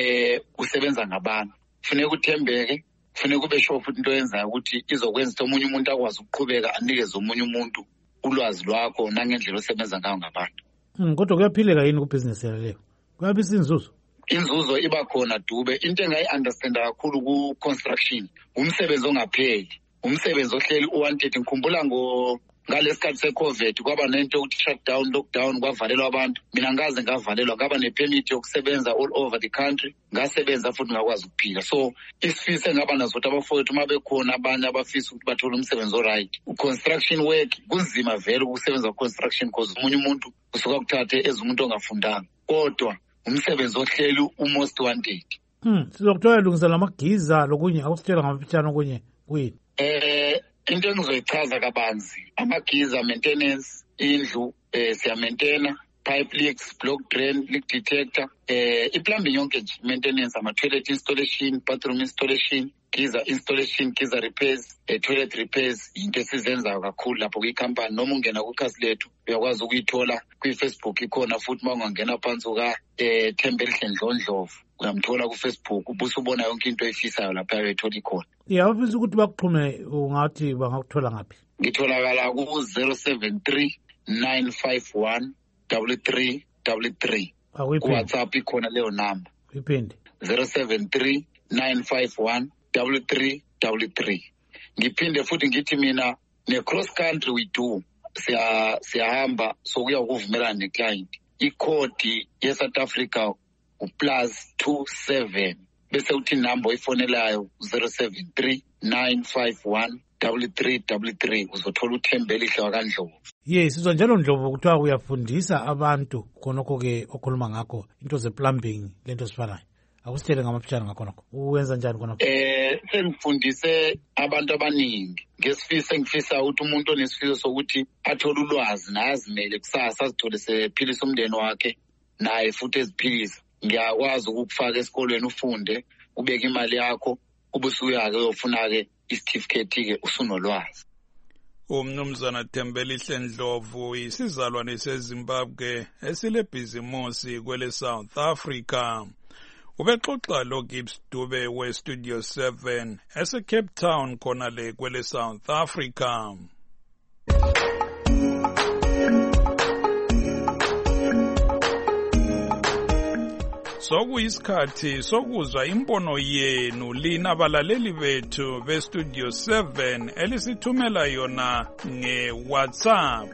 usebenza ngabantu. Kufanele uthembeke, kufanele ube sure futhi into yenzayo ukuthi izokwenza omunye umuntu akwazi ukuqhubeka anikeze omunye umuntu ulwazi lwakho nangendlela osebenza ngayo ngabantu. Kodwa kuyaphileka yini kubusiness leyo? Kuyabisa inzuzo? Inzuzo iba khona Dube. Into engayi-understanda kakhulu ku-construction umsebenzi ongapheli, umsebenzi ohleli u-wanted. Ngikhumbula ngalesikhathi se-COVID kwaba nento yokuthi shutdown, lockdown, kwavalelwa abantu. Mina ngaze ngavalelwa, ngaba ne-permit yokusebenza all over the country, ngasebenza futhi ngakwazi ukuphila. So isifiso engaba nazo ukuthi abafowethu uma bekhona abanye abafisa ukuthi bathole umsebenzi oright. U-construction work kunzima vele ukusebenza ku-construction because omunye umuntu usuka kuthathe ezumuntu ongafundanga, kodwa umsebenzi ohleli u-most wanted. Sizokuthola lungisela amagiza lokunye akusitshela ngamapitshana okunye kuyini? Into engizoyichaza kabanzi, amagiza maintenance, indlu siya-maintaina, pipe leaks, block drain, leak detector, i-plumbing yonke nje maintenance, ama-toilet installation, bathroom installation, giza installation, giza repairs, toilet repairs, into esizenzayo kakhulu lapho kuyikhampani. Noma ungena kwikhasi lethu uyakwazi ukuyithola kwi-Facebook, ikhona futhi uma ungangena phansi Thembelihle Ndlovu uyamthola ku-Facebook, ubuso ubona yonke into oyifisayo lapha uyayithola ikhona. Abafisa ukuthi bakuxhume ungathi bangakuthola ngaphi? Ngitholakala ku-073 951 3333. Ku-WhatsApp ikhona leyo namba. Iphinde 073 951 3333. Ngiphinde futhi ngithi mina ne-cross country we do. Siyahamba sokuya ukuvumelana ne-client. Ikhodi ye-South Africa +27 bese uthi number oyifonelayo 073 951 3333 uzothola uThembelihle waKaNdlovu. Sizwa njalo Ndlovu kuthiwa uyafundisa abantu khonokho ke okhuluma ngakho into ze-plumbing lento sifanayo. Akusitshele ngamapitshana ngakhonokho. Uwenza njani khonokho? Sengifundise abantu abaningi ngesifiso engifisa ukuthi umuntu onesifiso sokuthi athole ulwazi naye azimele kusasa azithole sephilisa umndeni wakhe naye futhi eziphilisa. ngiyakwazi ukukufaka esikolweni ufunde ubeke imali yakho ubusuya-ke uyofuna-ke isitifiketi-ke usunolwazi. Umnumzana Thembelihle Ndlovu isizalwane seZimbabwe esilebhizimusi kwele South Africa. Ubexoxa lo Gibbs Dube we-Studio 7 ese-Cape Town khona le kwele South Africa. Sokuyisikhathi sokuzwa imbono yenu lina balaleli bethu be-Studio 7 elisithumela yona nge-WhatsApp.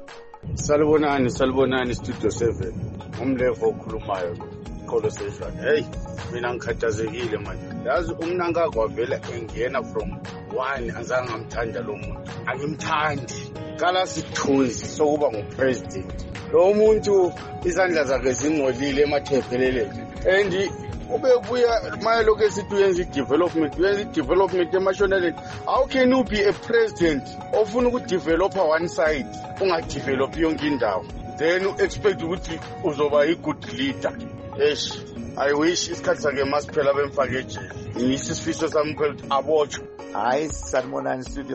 Salibonani Studio 7. Umlevo okhulumayo Kholo Sejwane. Hey, mina ngikhathazekile manje. Yazi umnanga kwavela engena from 1 azange ngamthanda lo muntu. Angimthandi. Kala sithunzi sokuba ngupresident. Lo muntu izandla zakhe zingcolile emathepheleleni. And ubebuya manje lokho esithi uyenza i-development emashoneleni. How can you be a president ofuna ukudevelopa one side ungadevelop yonke indawo? Then expect ukuthi uzoba i-good leader. Eish, I wish isikhathi sakhe masiphela bemfake ejele. Ngiyisifiso sami ukuthi abotshwe. Hayi sanibonani Studio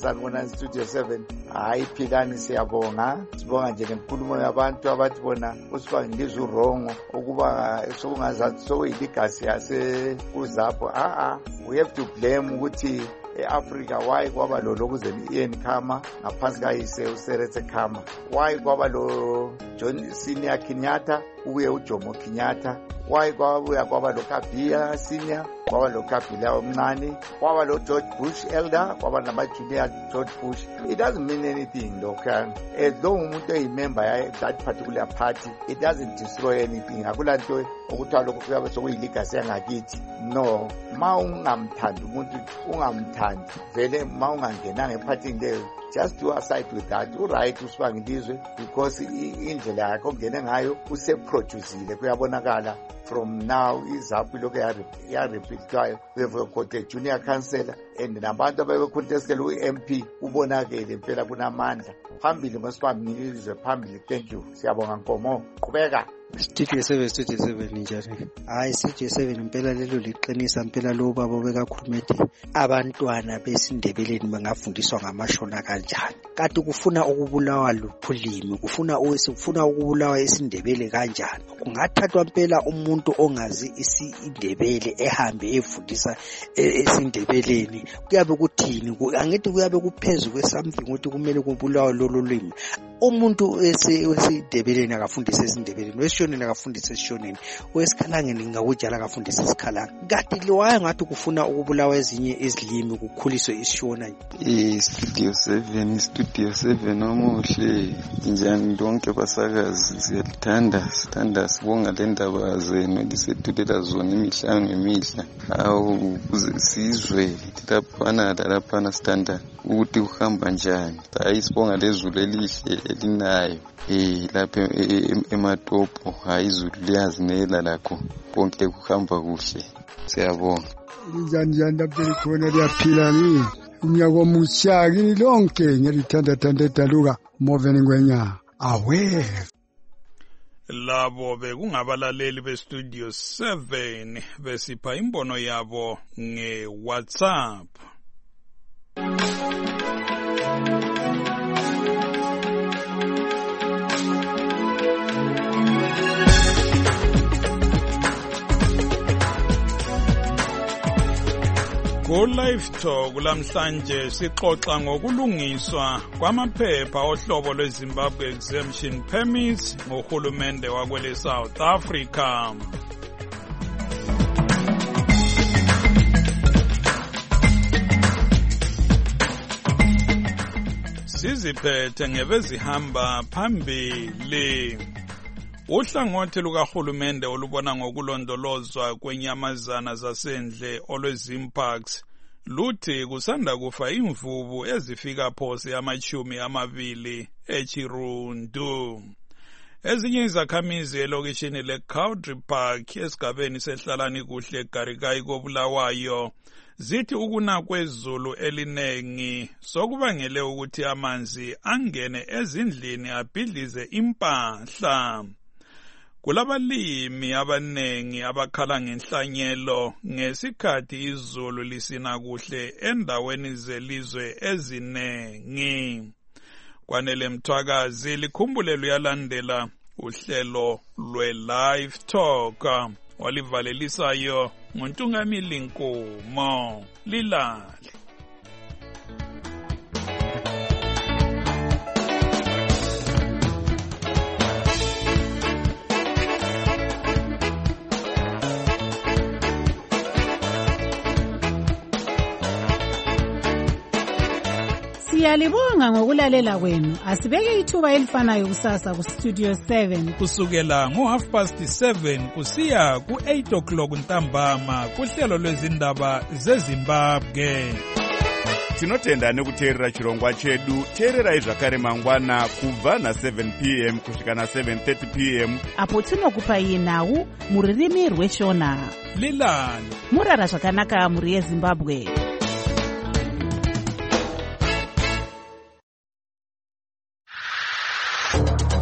7. Hayi philani siyabonga. Sibonga nje nenkulumo yabantu abathi bona usiba ngizwe urongo ukuba sokungazathi sokuyiligasi yase kuzapho. We have to blame ukuthi e-Africa why kwaba lo lokuze i-Ian Khama ngaphansi kayise uSeretse Khama. Why kwaba lo John Senior Kenyatta uye uJomo Kenyatta. Why kwaba lo Kabila Senior kwaba lo Kabila omncane, kwaba lo George Bush elder, kwaba nama-junior George Bush. It doesn't mean anything, though. As long as umuntu member of that particular party, it doesn't destroy anything. Akula nto ukuthiwa lokho kuyabe sokuyiligazi yangakithi. No, ma ungamthandi umuntu ungamthandi vele ma ungangenanga ephathini leyo, just do aside with that. Right usiba ngilizwe because indlela yakhe ongene ngayo useproducile kuyabonakala. From now izapho lokho ya-repeatwayo. We have got a junior councillor and nabantu ababecontestela u-MP ubonakele impela kunamandla. Phambili masiba mnilizwe phambili. Thank you. Siyabonga Nkomo. Qhubeka. Studio 7 njani? Hayi Studio 7 impela lelo liqinisa impela lo baba bekakhulumethi abantwana besindebeleni bangafundiswa ngamashona kanjani. Kanti kufuna ukubulawa luphulimi, kufuna ukubulawa isindebele kanjani. Kungathathwa impela umuntu ongazi isindebele ehambe efundisa esindebeleni. Kuyabe kuthini? Angithi kuyabe kuphezulu kwesamething ukuthi kumele kubulawa lolo limi. Umuntu wesidebeleni akafundisa esindebeleni, wesishoneni akafundisa esishoneni, wesikhalangeni ngakujala akafundisa isikhalanga. Kanti lowayo ngathi kufuna ukubulawa ezinye izilimi kukhuliswe isishona. Studio 7 omuhle njani lonke basakazi, siyalithanda sibonga le ndaba zenu lisethulela zona imihla ngemihla. Awu sizwe laphana sithanda ukuthi uhamba njani. Hayi sibonga lezulu elihle elinayo lapha ematopo. Hayi izulu liyazinela lakho konke kuhamba kuhle. Siyabonga. Njani lapha likhona liyaphila ni. Umnyaka omutsha kini lonke ngiyalithanda daluka moveni ngwenya. Awe. Labo bekungabalaleli be-Studio 7 besipha imbono yabo nge-WhatsApp. Ku-Live Talk lamhlanje sixoxa ngokulungiswa kwamaphepha ohlobo lweZimbabwe Exemption Permits ngohulumende wakwele South Africa. Siziphethe ngebezihamba phambili. Uhlangothi lukahulumende olubona ngokulondolozwa kwenyamazana zasendle olwezimparks luthi kusanda kufa imvubu ezifika phose ama-20 eChirundu. Ezinye izakhamizi elokishini le-Cowdry Park esigabeni sehlalani kuhle Garikayi koBulawayo zithi ukuna kwezulu elinengi sokubangele ukuthi amanzi angene ezindlini abhidlize impahla. Kulabalimi abanengi abakhala ngenhlanyelo ngesikhathi izulu lisina kuhle endaweni zelizwe ezinengi. Kwanele Mthwakazi likhumbule luyalandela uhlelo lwe-Live Talk walivalelisayo nguNtungamili Nkomo. Lilale. Siyalibonga ngokulalela kwenu. Asibeke ithuba elifanayo kusasa ku Studio 7 kusukela ngo7:30 kusiya ku8 o'clock ntambama kuhlelo lwezindaba zeZimbabwe. Tinotenda nekuteerera chirongwa chedu. Teererai zvakare mangwana kubva na7 p.m. kusvika na7:30 p.m. apo tinokupai nhau muririmi rweshona. Lilale. Murara zvakanaka muri yeZimbabwe.